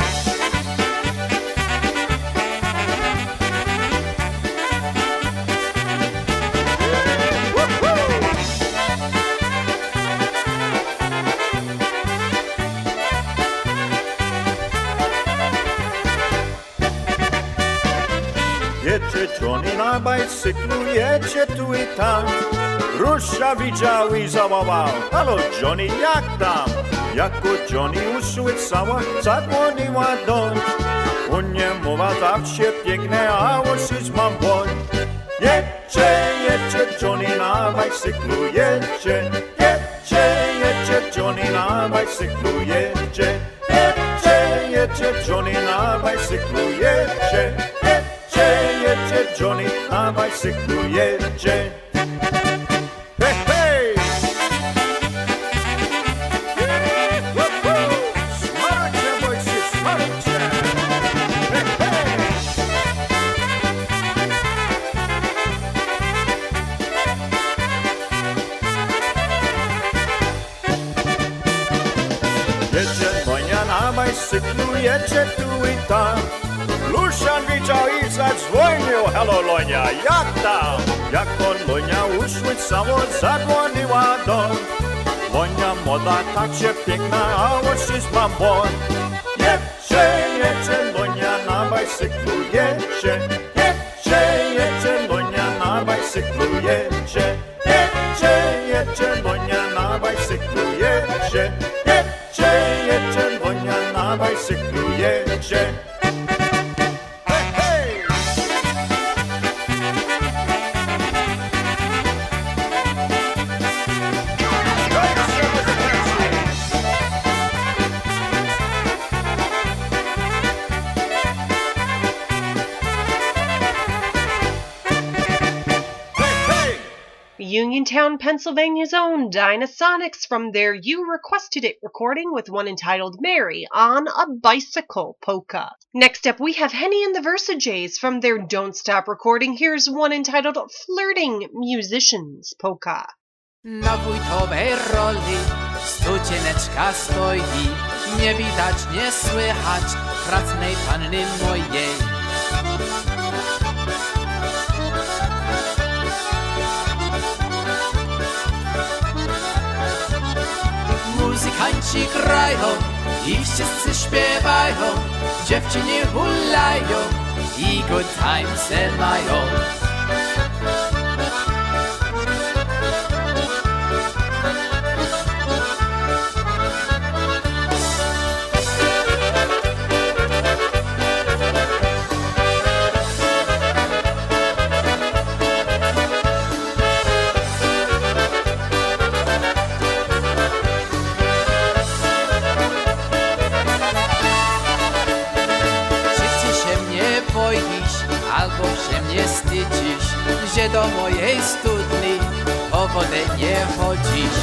Jedzie Johnny na bajcyklu, jedzie tu i tam. Rusza widział i zawołał, halo Johnny, jak tam? Jako Johnny usłyszała, zadzwoniła doń. U nie mowa zawsze piękne, a osis mam błoń. Jedzie Johnny na bajcyklu, jedzie Johnny na bajcyklu, jedzie Johnny na bajcyklu, jedzie Johnny na bajcyklu, jedzie. Hey, hey! Smarcie, boysy, smarcie! Hey, hey! Jedzie Monia na bajcyklu, jedzie tu i tam. Lusian widział i zadzwonił, hello Lonia, jak tam? Jako Lonia usłyszała, zadzwoniła doń. Lonia młoda, tak się piękna, a osis mam bon. Jedzie Lonia na bajcyklu, jedzie Lonia na bajcyklu, jedzie Lonia na bajcyklu, jedzie Lonia na bajcyklu, jedzie. Uniontown, Pennsylvania's own Dynasonics from their You Requested It recording with one entitled Mary on a Bicycle polka. Next up, we have Henny and the Versajays from their Don't Stop recording. Here's one entitled Flirting Musicians polka. Na wójtowej roli studzieneczka stoi, nie widać, nie słychać pracnej panny mojej. Muzykanci grają i wszyscy śpiewają, dziewczyny hulają i good times'e mają. do mojej studni, o wodę nie chodzisz.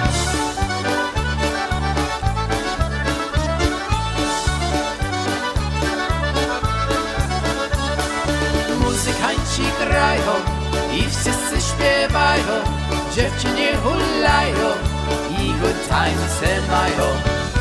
Muzykanci grają i wszyscy śpiewają, dziewczyny hulają i good times mają.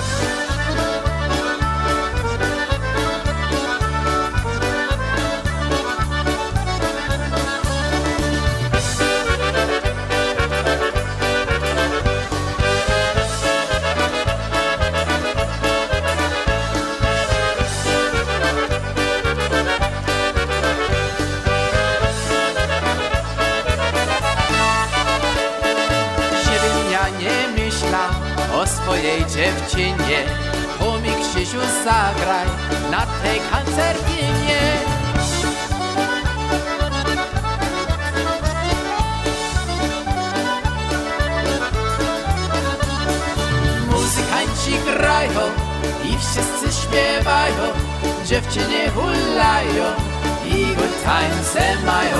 O swojej dziewczynie, to mi Krzysiu zagraj na tej koncertinie. Muzykanci grają i wszyscy śpiewają, dziewczyny hulają i good times mają.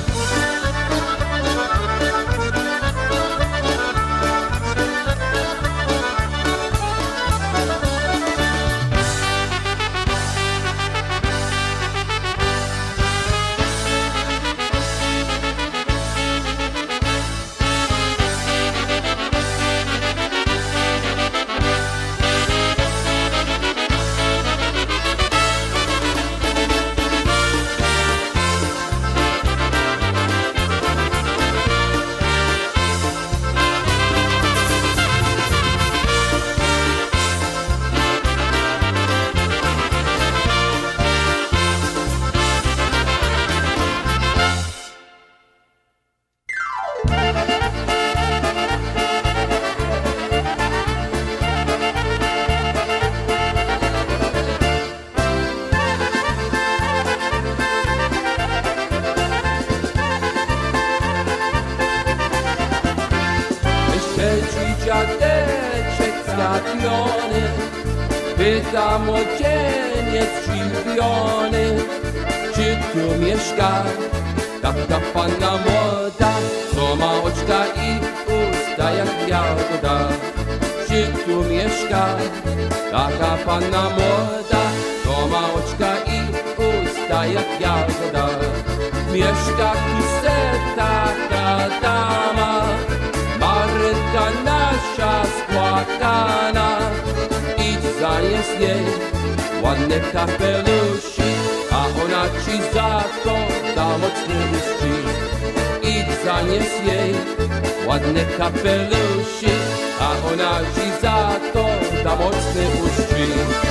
Pyta młodzieniec zdziwiony, czy tu mieszka taka panna młoda, co ma oczka i usta jak jagoda. Czy tu mieszka taka panna młoda, co ma oczka i usta jak jagoda. Mieszka tu se taka dama, Marynka nasza spłakana. Zanies jej ładny kapelusik, a ona ci za to da mocny uścisk. Idź zanies jej ładny kapelusik, a ona ci za to da mocny uścisk.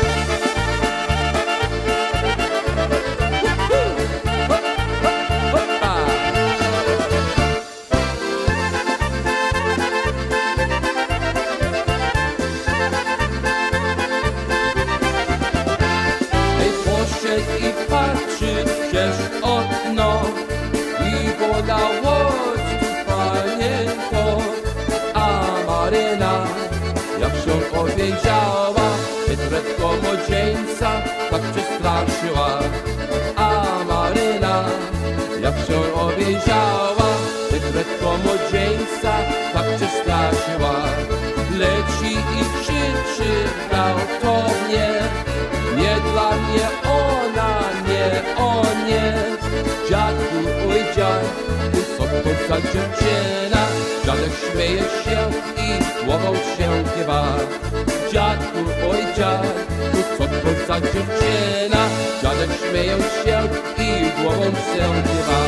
I patrzy przez okno i woda łodź panienko, a Maryna jak się obejrzała, chytretko młodzieńca tak przestraszyła. A Maryna jak się obejrzała, chytretko młodzieńca tak przestraszyła. Leci i krzyczy gwałtownie, nie dla mnie ona, nie o nie. Dziadku, oj dziadku, co to za dziewczyna? Dziadek śmieje się i głową się kiwa. Dziadku, oj dziadku, co to za dziewczyna? Dziadek śmieje się i głową się kiwa.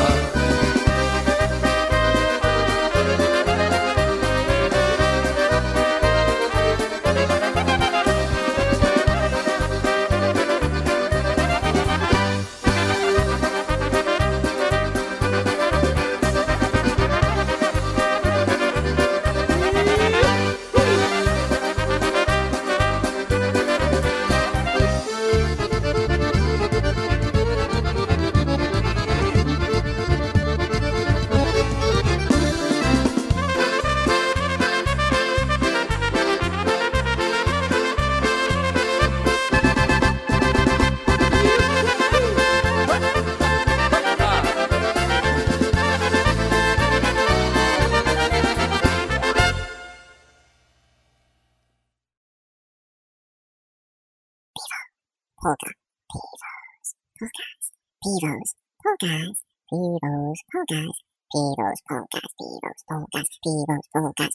polka, pivos, polkas, pivos, polkas, pivos, polkas, pivos, polkas, pivos, polkas, pivos, polkas,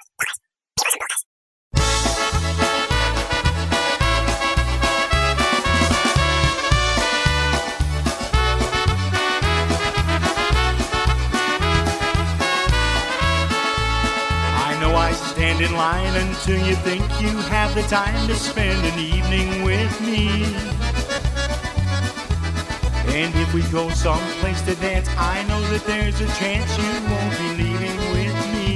I stand in line until you think you have the time to spend an evening with me. And if we go someplace to dance, I know that there's a chance you won't be leaving with me.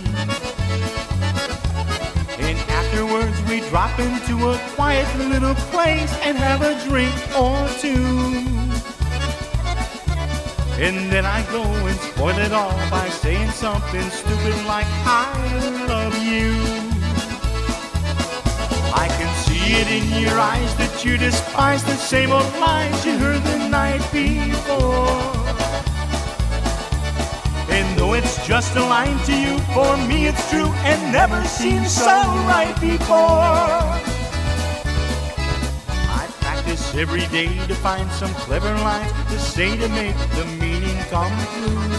And afterwards we drop into a quiet little place and have a drink or two. And then I go and spoil it all by saying something stupid like, I love you. I can see it in your eyes that you despise the same old lines you heard the night before. And though it's just a line to you, for me it's true and never seemed so right before. Every day to find some clever lines to say to make the meaning come through.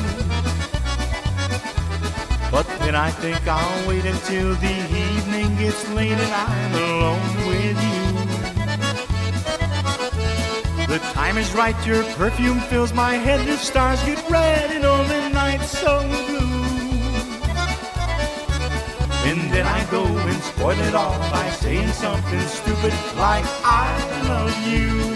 But then I think I'll wait until the evening gets late and I'm alone with you. The time is right, your perfume fills my head, the stars get red and all the night's so blue. And then I go and spoil it all by saying something stupid like, I love you.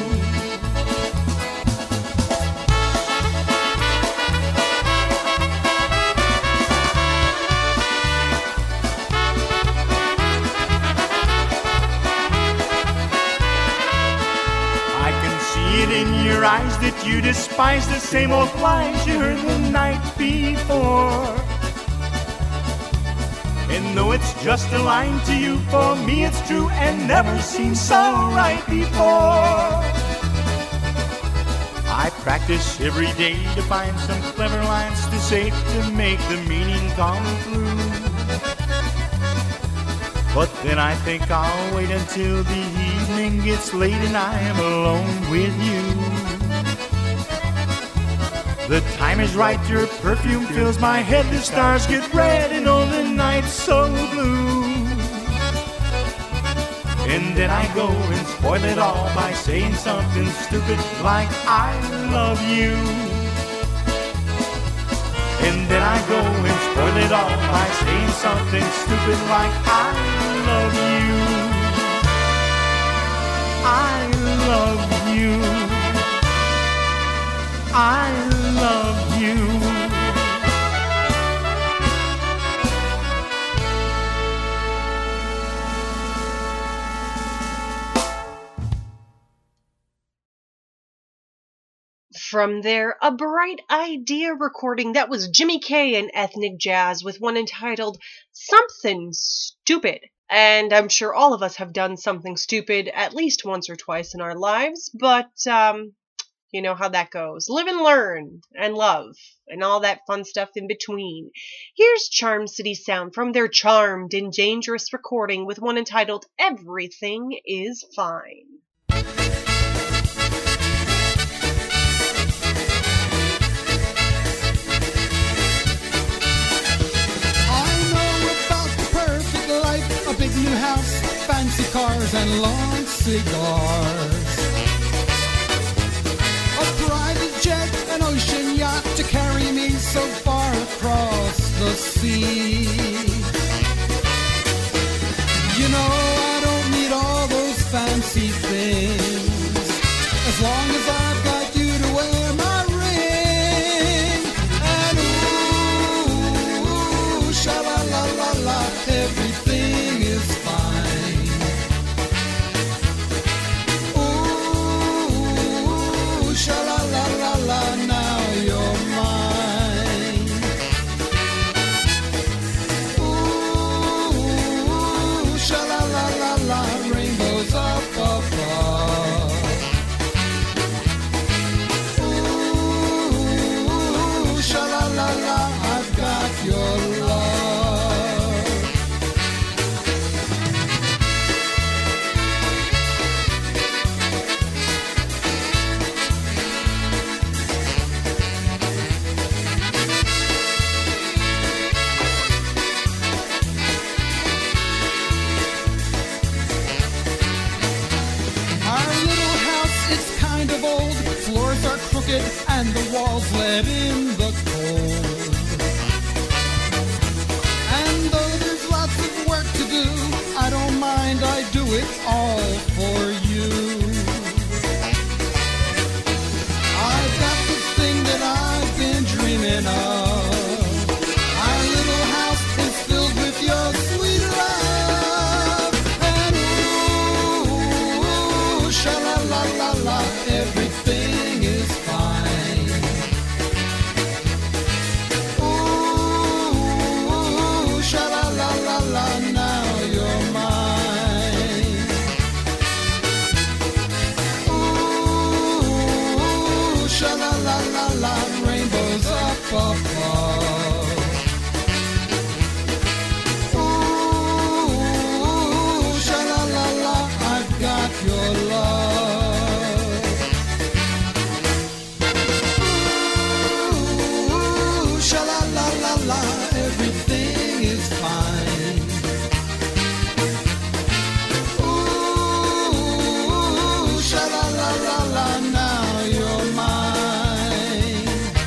I can see it in your eyes that you despise the same old lines you heard the night before. And though it's just a line to you, for me it's true and never seemed so right before. I practice every day to find some clever lines to say to make the meaning come through. But then I think I'll wait until the evening gets late and I am alone with you. The time is right, your perfume fills my head, the stars get red and all the night's so blue. And then I go and spoil it all by saying something stupid like, I love you. And then I go and spoil it all by saying something stupid like, I love you. I love you. I love you. From there, a Bright Idea recording. That was Jimmy Kay and Ethnic Jazz with one entitled Something Stupid. And I'm sure all of us have done something stupid at least once or twice in our lives, but you know how that goes. Live and learn and love and all that fun stuff in between. Here's Charm City Sound from their Charmed and Dangerous recording with one entitled Everything Is Fine. New house, fancy cars, and long cigars. A private jet, an ocean yacht to carry me so far across the sea. You know, I don't need all those fancy things, as long as I've got you to wear my ring. And ooh, sha-la-la-la-la, everything is fine. Ooh, sha-la-la-la-la, now you're mine. Ooh, sha-la-la-la-la, rainbows up above. Ooh, sha-la-la-la, I've got your love. the walls let in the cold. And though there's lots of work to do, I don't mind, I do it all for you. I've got the thing that I've been dreaming of. Our little house is filled with your sweet love. And ooh, sha-la-la-la-la, everything is fine. Ooh, sha-la-la-la-la, now you're mine. Ooh, sha-la-la-la-la, rainbows up above. Ooh, sha-la-la-la, I've got your love. Ooh, sha-la-la-la-la, everything is fine. Ooh, sha-la-la-la-la, now you're mine.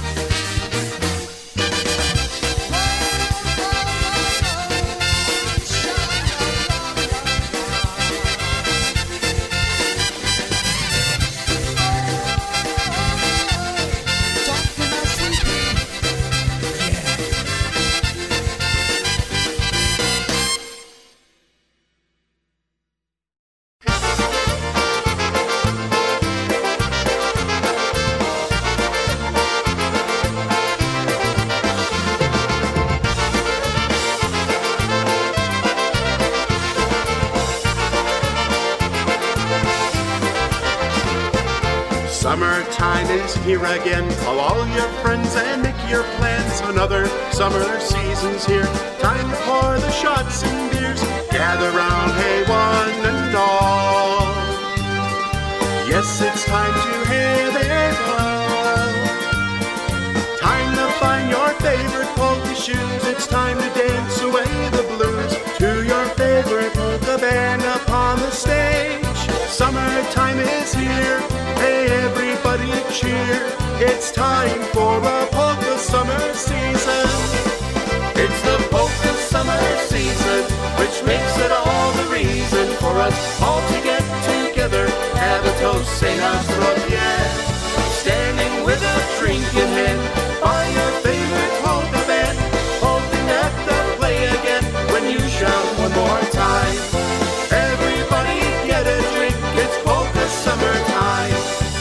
Summertime is here again. Call all your friends and make your plans. Another summer season's here. Time for the shots and beers. Gather round, hey, one and all. Yes, it's time to have it all. Time to find your favorite polka shoes. It's time to dance away the blues to your favorite polka band upon the stage. Summertime is here. Hey, everybody cheer. It's time for a polka summer season. It's the polka summer season, which makes it all the reason for us all to get together. Have a toast, say Nazdrovje. Standing with a drink in hand by your favorite polka band, hoping that they'll play again when you shout one more time. Everybody get a drink, it's polka summertime.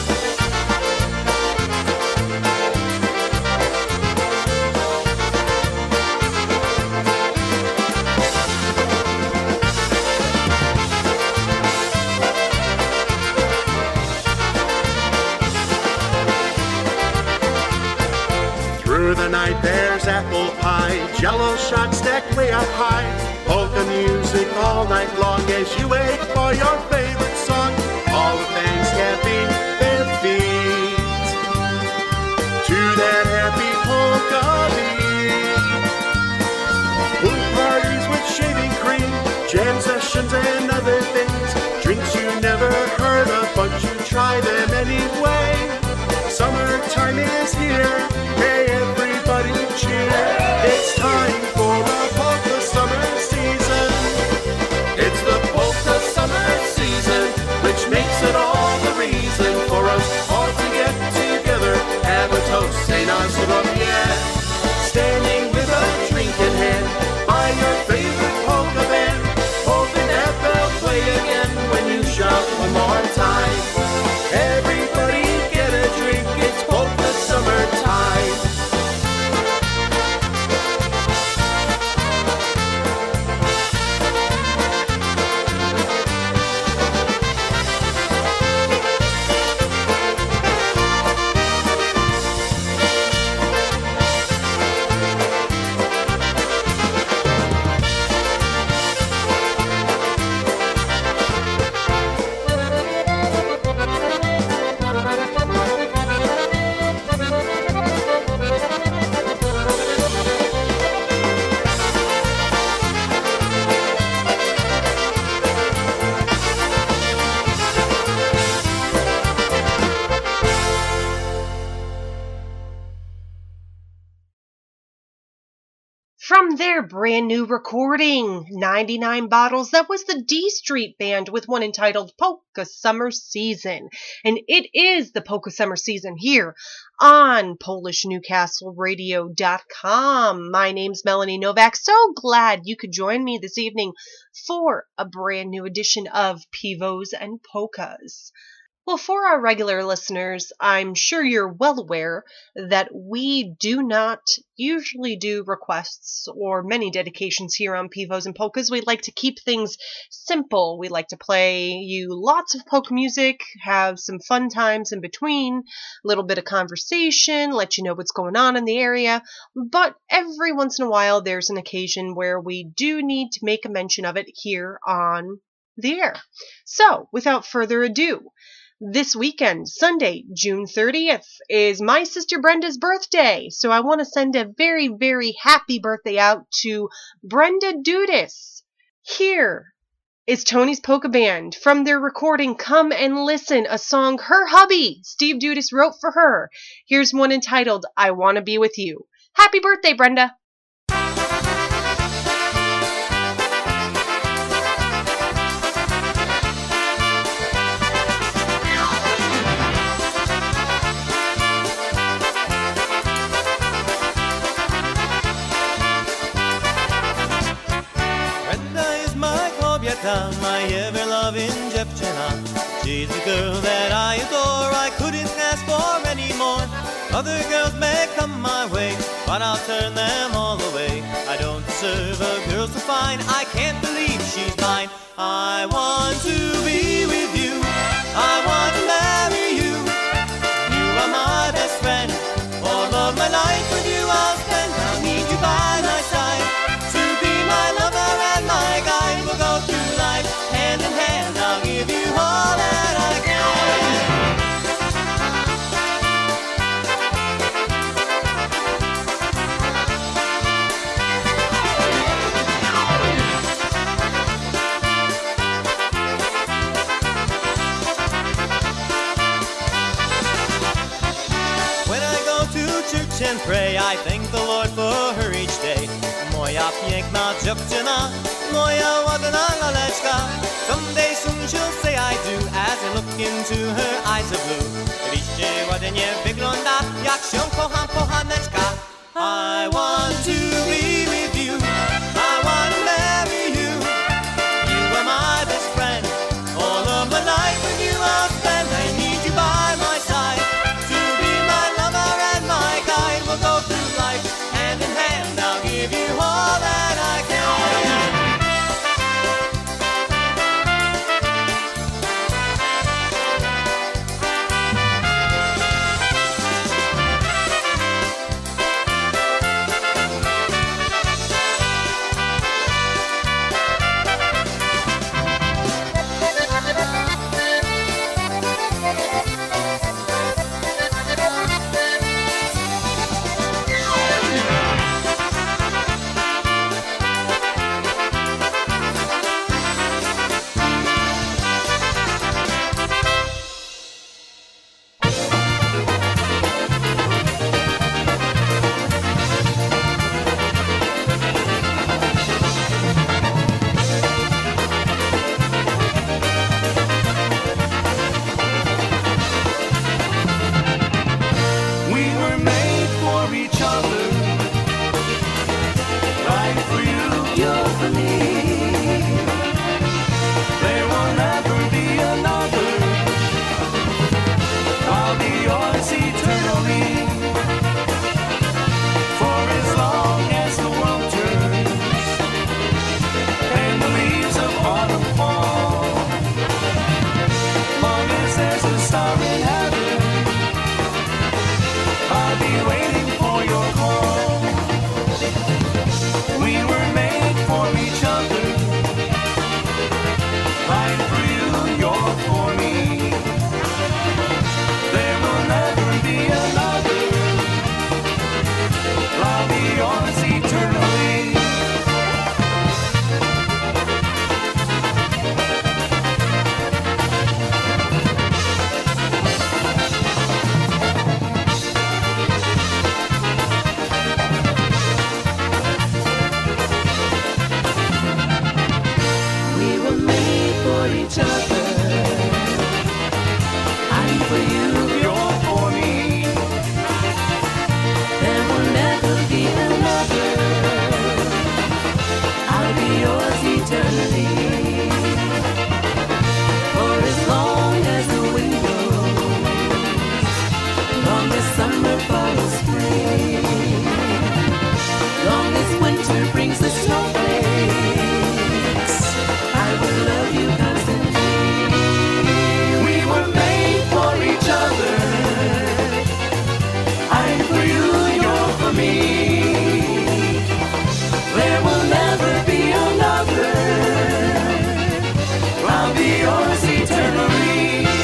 Through the night there's apple pie, jello shots stacked way up high, polka music all night long as you wait for your favorite song. All the fans tapping their feet to that happy polka beat. Pool parties with shaving cream, jam sessions and other things, drinks you never heard of but you try them anyway. Summertime is here, hey everybody cheer. It's time for a polka summer season. It's the polka summer season, which makes it all the reason for us all to get together. Have a toast, say Nazdrovje. Standing with a drink in hand by your favorite polka band, hoping that they'll play again when you shout one more time. Everybody get a drink, it's polka summertime. their brand new recording, 99 Bottles. That was the D Street Band with one entitled Polka Summer Season. And it is the Polka Summer Season here on PolishNewcastleRadio.com. My name's Melanie Novak. So glad you could join me this evening for a brand new edition of Pivos and Polkas. Well, for our regular listeners, I'm sure you're well aware that we do not usually do requests or many dedications here on Pivos and Polkas. We like to keep things simple. We like to play you lots of polka music, have some fun times in between, a little bit of conversation, let you know what's going on in the area. But every once in a while, there's an occasion where we do need to make a mention of it here on the air. So, without further ado, this weekend, Sunday, June 30th, is my sister Brenda's birthday. So I want to send a very, very happy birthday out to Brenda Dudis. Here is Tony's Polka Band from their recording Come and Listen, a song her hubby, Steve Dudis, wrote for her. Here's one entitled I Want to Be With You. Happy birthday, Brenda! My ever-loving dziewczyna. She's the girl that I adore. I couldn't ask for any more. Other girls may come my way, but I'll turn them all away. I don't deserve a girl so fine. I can't believe she's mine. I want to be with you. I want to marry you. You are my best friend. All of my life with you I'll spend. I'll need you by my side to be my lover and my guide. We'll go through life hand in hand. I'll give you all that I When I go to church and pray, I thank the Lord for her each day. Moja piękna dziewczyna, moja ładna laleczka. Someday soon she'll say I do, as I look into her eyes of blue. Liście ładnie wygląda, jak się kocham, kochaneczka. I want to be with you. I want to marry you. You are my best friend. All of my life with you I'll spend. I need you by my side to be my lover and my guide. We'll go through life hand in hand. I'll give you all that I can. Waiting for your call. We were made for each other. each other. I'm for you, you're for me. There will never be another. I'll be yours eternally. For as long as the wind blows, long as summer follows spring, long as winter brings the snowflakes, I will love you constantly. We were made for each other. I'm for you, you're for me. There will never be another. I'll be yours eternally.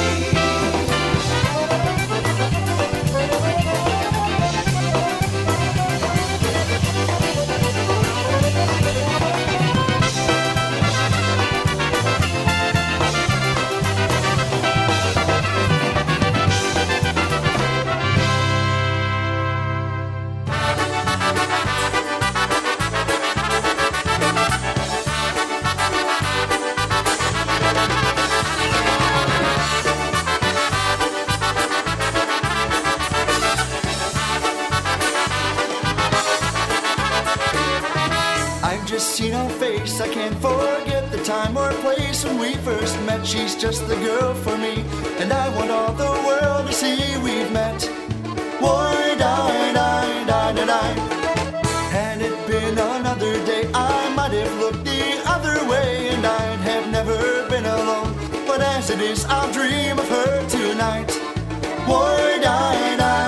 I've just seen her face, I can't forget the time or place when we first met. She's just the girl for me, and I want all the world to see we've met. Boy, die. Had it been another day, I might have looked the other way, and I'd have never been alone. But as it is, I'll dream of her tonight. Boy, die.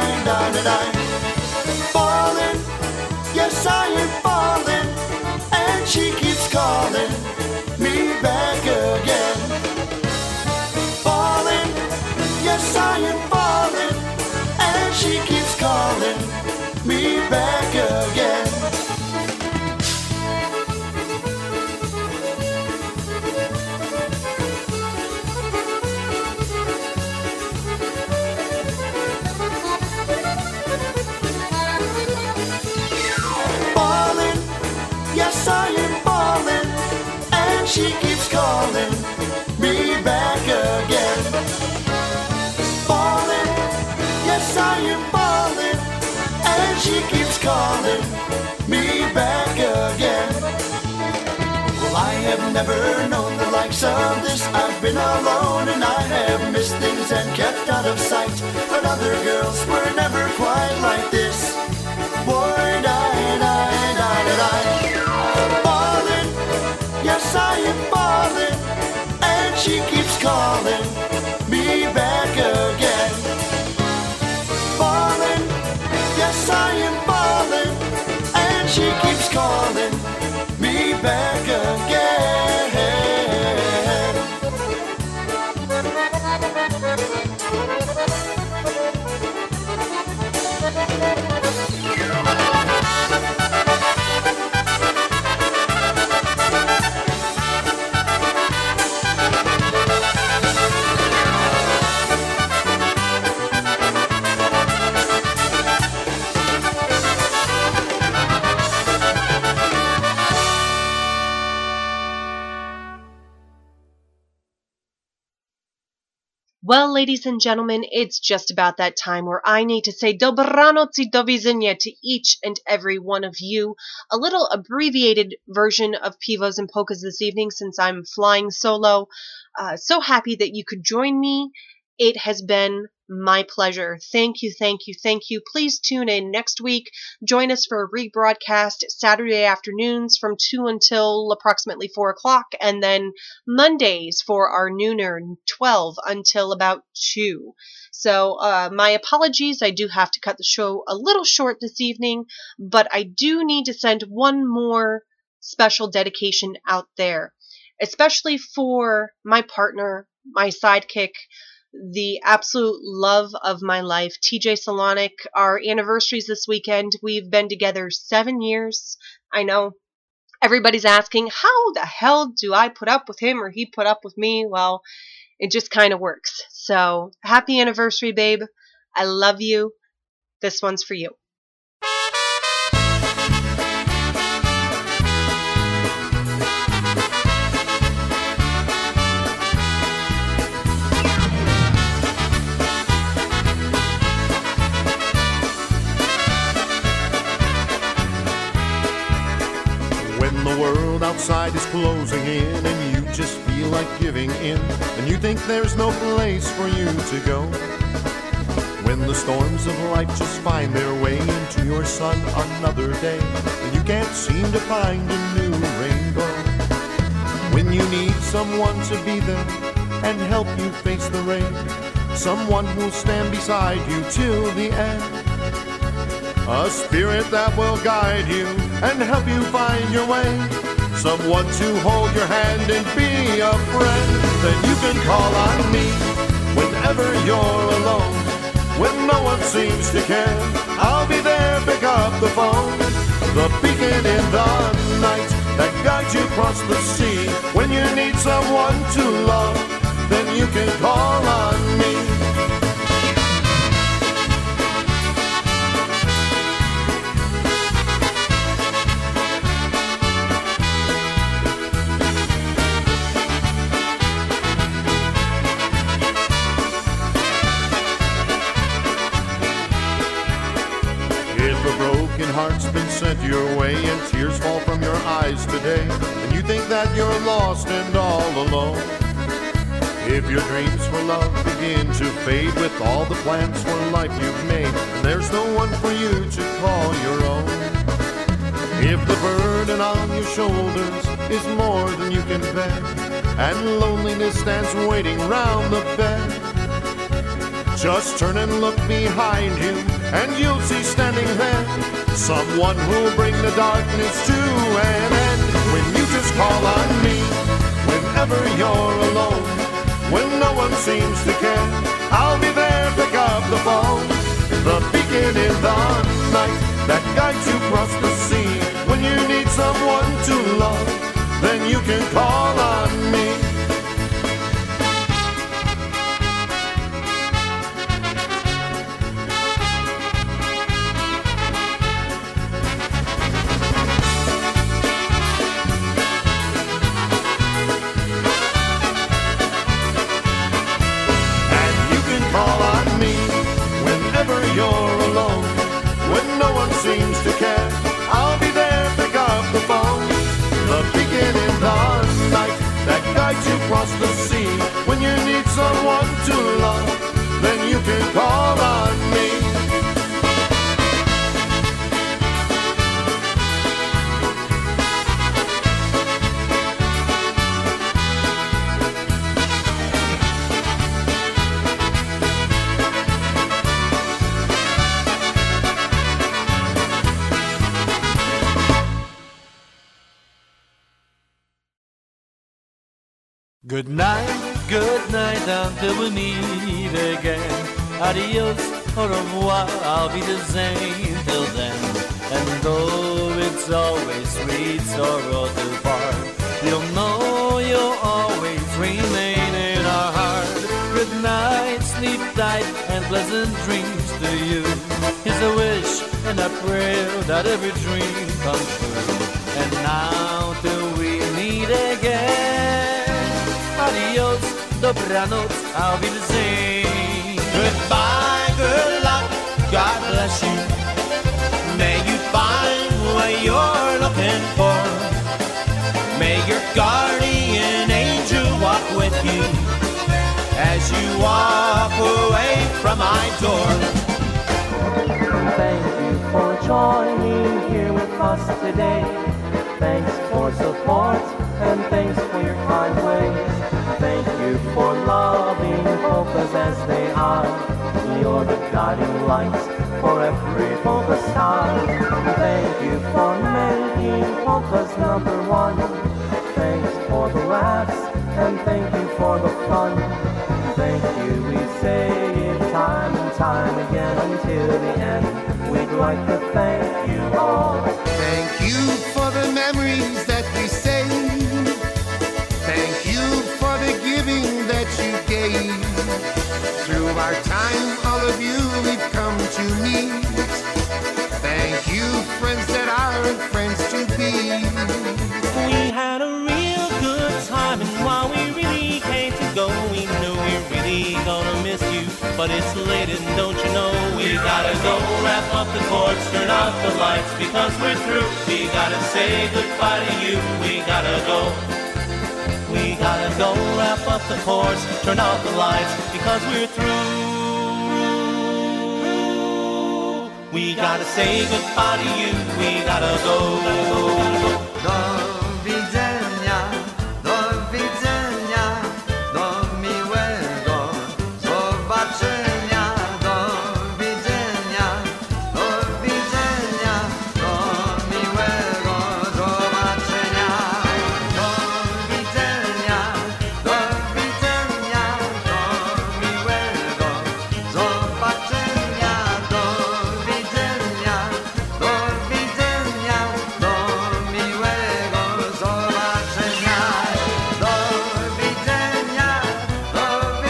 Falling, yes, I am falling, and she keeps calling me back again. Falling, yes, I am falling, and she keeps calling me back again. Falling, yes, I am falling, and she keeps calling me back again. Falling, yes, I am falling, and she keeps calling me back again. Well, I have never known the likes of this. I've been alone and I have missed things and kept out of sight. But other girls were never quite like this. Boy, die. Falling, yes, I am falling, and she keeps calling me back again. Falling, yes, I am falling, and she keeps calling me back again. Well, ladies and gentlemen, it's just about that time where I need to say dobranoc i do widzenia to each and every one of you. A little abbreviated version of Pivos and Polkas this evening since I'm flying solo. So happy that you could join me. It has been my pleasure. Thank you. Please tune in next week. Join us for a rebroadcast Saturday afternoons from 2 until approximately 4 o'clock, and then Mondays for our nooner 12 until about 2. So my apologies. I do have to cut the show a little short this evening, but I do need to send one more special dedication out there, especially for my partner, my sidekick, the absolute love of my life, TJ Solonic. Our anniversary's this weekend. We've been together 7 years. I know everybody's asking, how the hell do I put up with him or he put up with me? Well, it just kind of works. So happy anniversary, babe. I love you. This one's for you. closing in and you just feel like giving in, and you think there's no place for you to go. When the storms of life just find their way into your sun another day, and you can't seem to find a new rainbow. When you need someone to be there and help you face the rain, someone who'll stand beside you till the end, a spirit that will guide you and help you find your way, someone to hold your hand and be a friend. Then you can call on me whenever you're alone, when no one seems to care. I'll be there, pick up the phone, the beacon in the night that guides you across the sea. When you need someone to love, then you can call on me. Heart's been sent your way and tears fall from your eyes today, and you think that you're lost and all alone. If your dreams for love begin to fade with all the plans for life you've made, and there's no one for you to call your own. If the burden on your shoulders is more than you can bear, and loneliness stands waiting round the bend, just turn and look behind you and you'll see standing there someone who'll bring the darkness to an end. When you just call on me whenever you're alone, when no one seems to care, I'll be there, pick up the phone, the beacon in the night that guides you across the sea. When you need someone to love, then you can call on me. You're alone, when no one seems to care, I'll be there, pick up the phone, the beacon in the night that guides you across the sea. When you need someone to love, then you can call on me. Good night, until we meet again. Adios, au revoir, I'll be the same till then. And though it's always sweet sorrow to part, you'll know you'll always remain in our heart. Good night, sleep tight, and pleasant dreams to you. Here's a wish and a prayer that every dream comes true. And now till we meet again, adios, dobranoc, I'll be the same. Goodbye, good luck, God bless you. May you find what you're looking for. May your guardian angel walk with you as you walk away from my door. Thank you for joining here with us today. Thanks for support and thanks for your kind ways. Thank you for loving polkas as they are. You're the guiding light for every polka star. Thank you for making polkas number one. Thanks for the laughs and thank you for the fun. Thank you, we say it time and time again until the end. We'd like to thank you all. Thank you for the memories that we saved. Thank you for the giving that you gave. Through our time, all of you we've come to meet. Thank you, friends that aren't friends to be. We had a real good time, and while we really hate to go, we knew we're really gonna miss you. But it's late, and don't you know we gotta go wrap up the cords, turn out the lights. because we're through. We gotta say goodbye to you. We gotta go. We gotta go, wrap up the chords, turn out the lights, because we're through. We gotta say goodbye to you. We gotta go. Do widzenia, do miłego zobaczenia. Do widzenia, do miłego zobaczenia. Do widzenia, do miłego zobaczenia. Do widzenia, do miłego zobaczenia. Do widzenia, do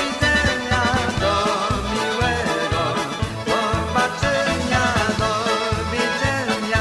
miłego zobaczenia. Do widzenia,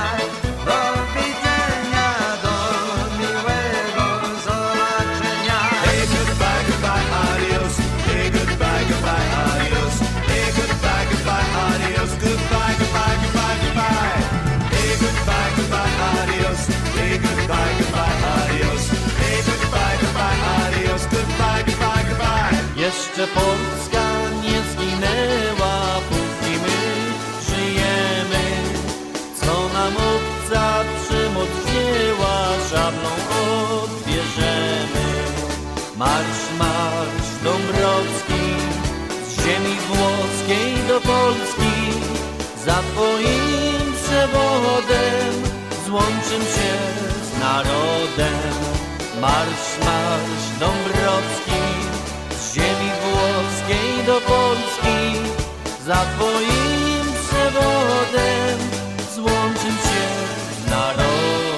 miłego zobaczenia. Hey, goodbye, goodbye, adios. Hey, goodbye, goodbye, adios. Hey, goodbye, goodbye, adios. Goodbye, goodbye, goodbye, goodbye. Hey, goodbye, goodbye, adios. Hey, goodbye, goodbye, adios. Hey, goodbye, goodbye, adios. Goodbye, goodbye, goodbye. Jeszcze Polska nie zginęła, póki my żyjemy. Co nam obca przemoc wzięła, szablą odbierzemy. Marsz, marsz Dąbrowski, z ziemi włoskiej do Polski. Za twoim przewodem złączym się z narodem. Marsz, marsz Dąbrowski, z ziemi włoskiej do Polski. Za twoim przewodem złączym się z narodem.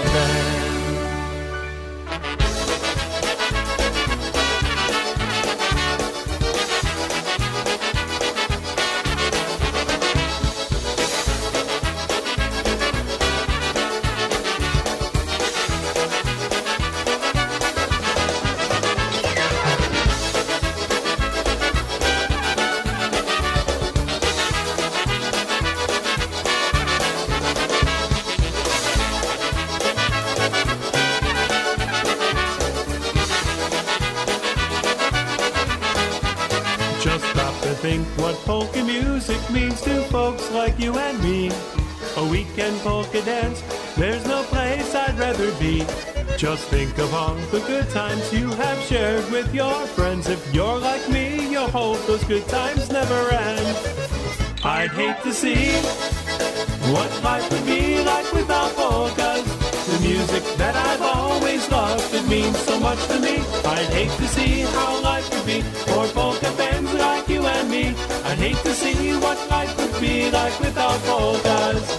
Just stop to think what polka music means to folks like you and me. A weekend polka dance, there's no place I'd rather be. Just think of all the good times you have shared with your friends. If you're like me, you hope those good times never end. I'd hate to see what life would be like without polkas. The music that I've always loved, it means so much to me. I'd hate to see how life would be for polka fans like you and me. I'd hate to see what life would be like without polkas.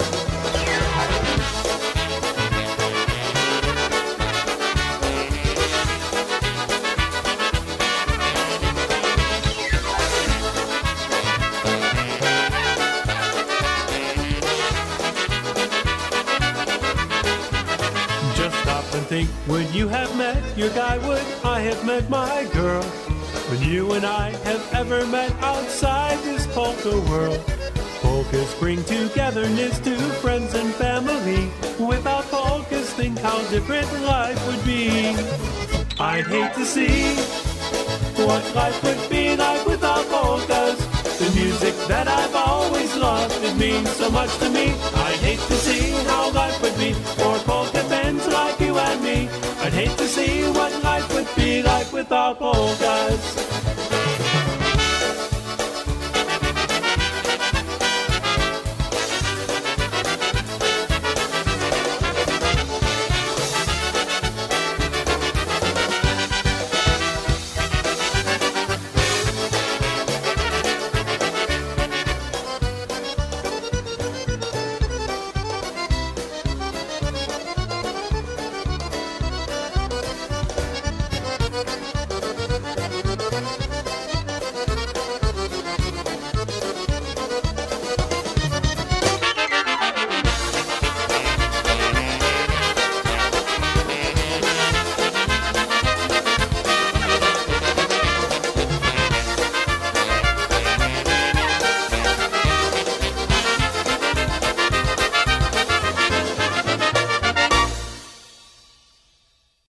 Think, would you have met your guy? Would I have met my girl? Would you and I have ever met outside this polka world? Polkas bring togetherness to friends and family. Without polkas, think how different life would be. I'd hate to see what life would be like without polkas. The music that I've always loved, it means so much to me. I'd hate to see how life would be for polka fans like you and me. I'd hate to see what life would be like without polkas.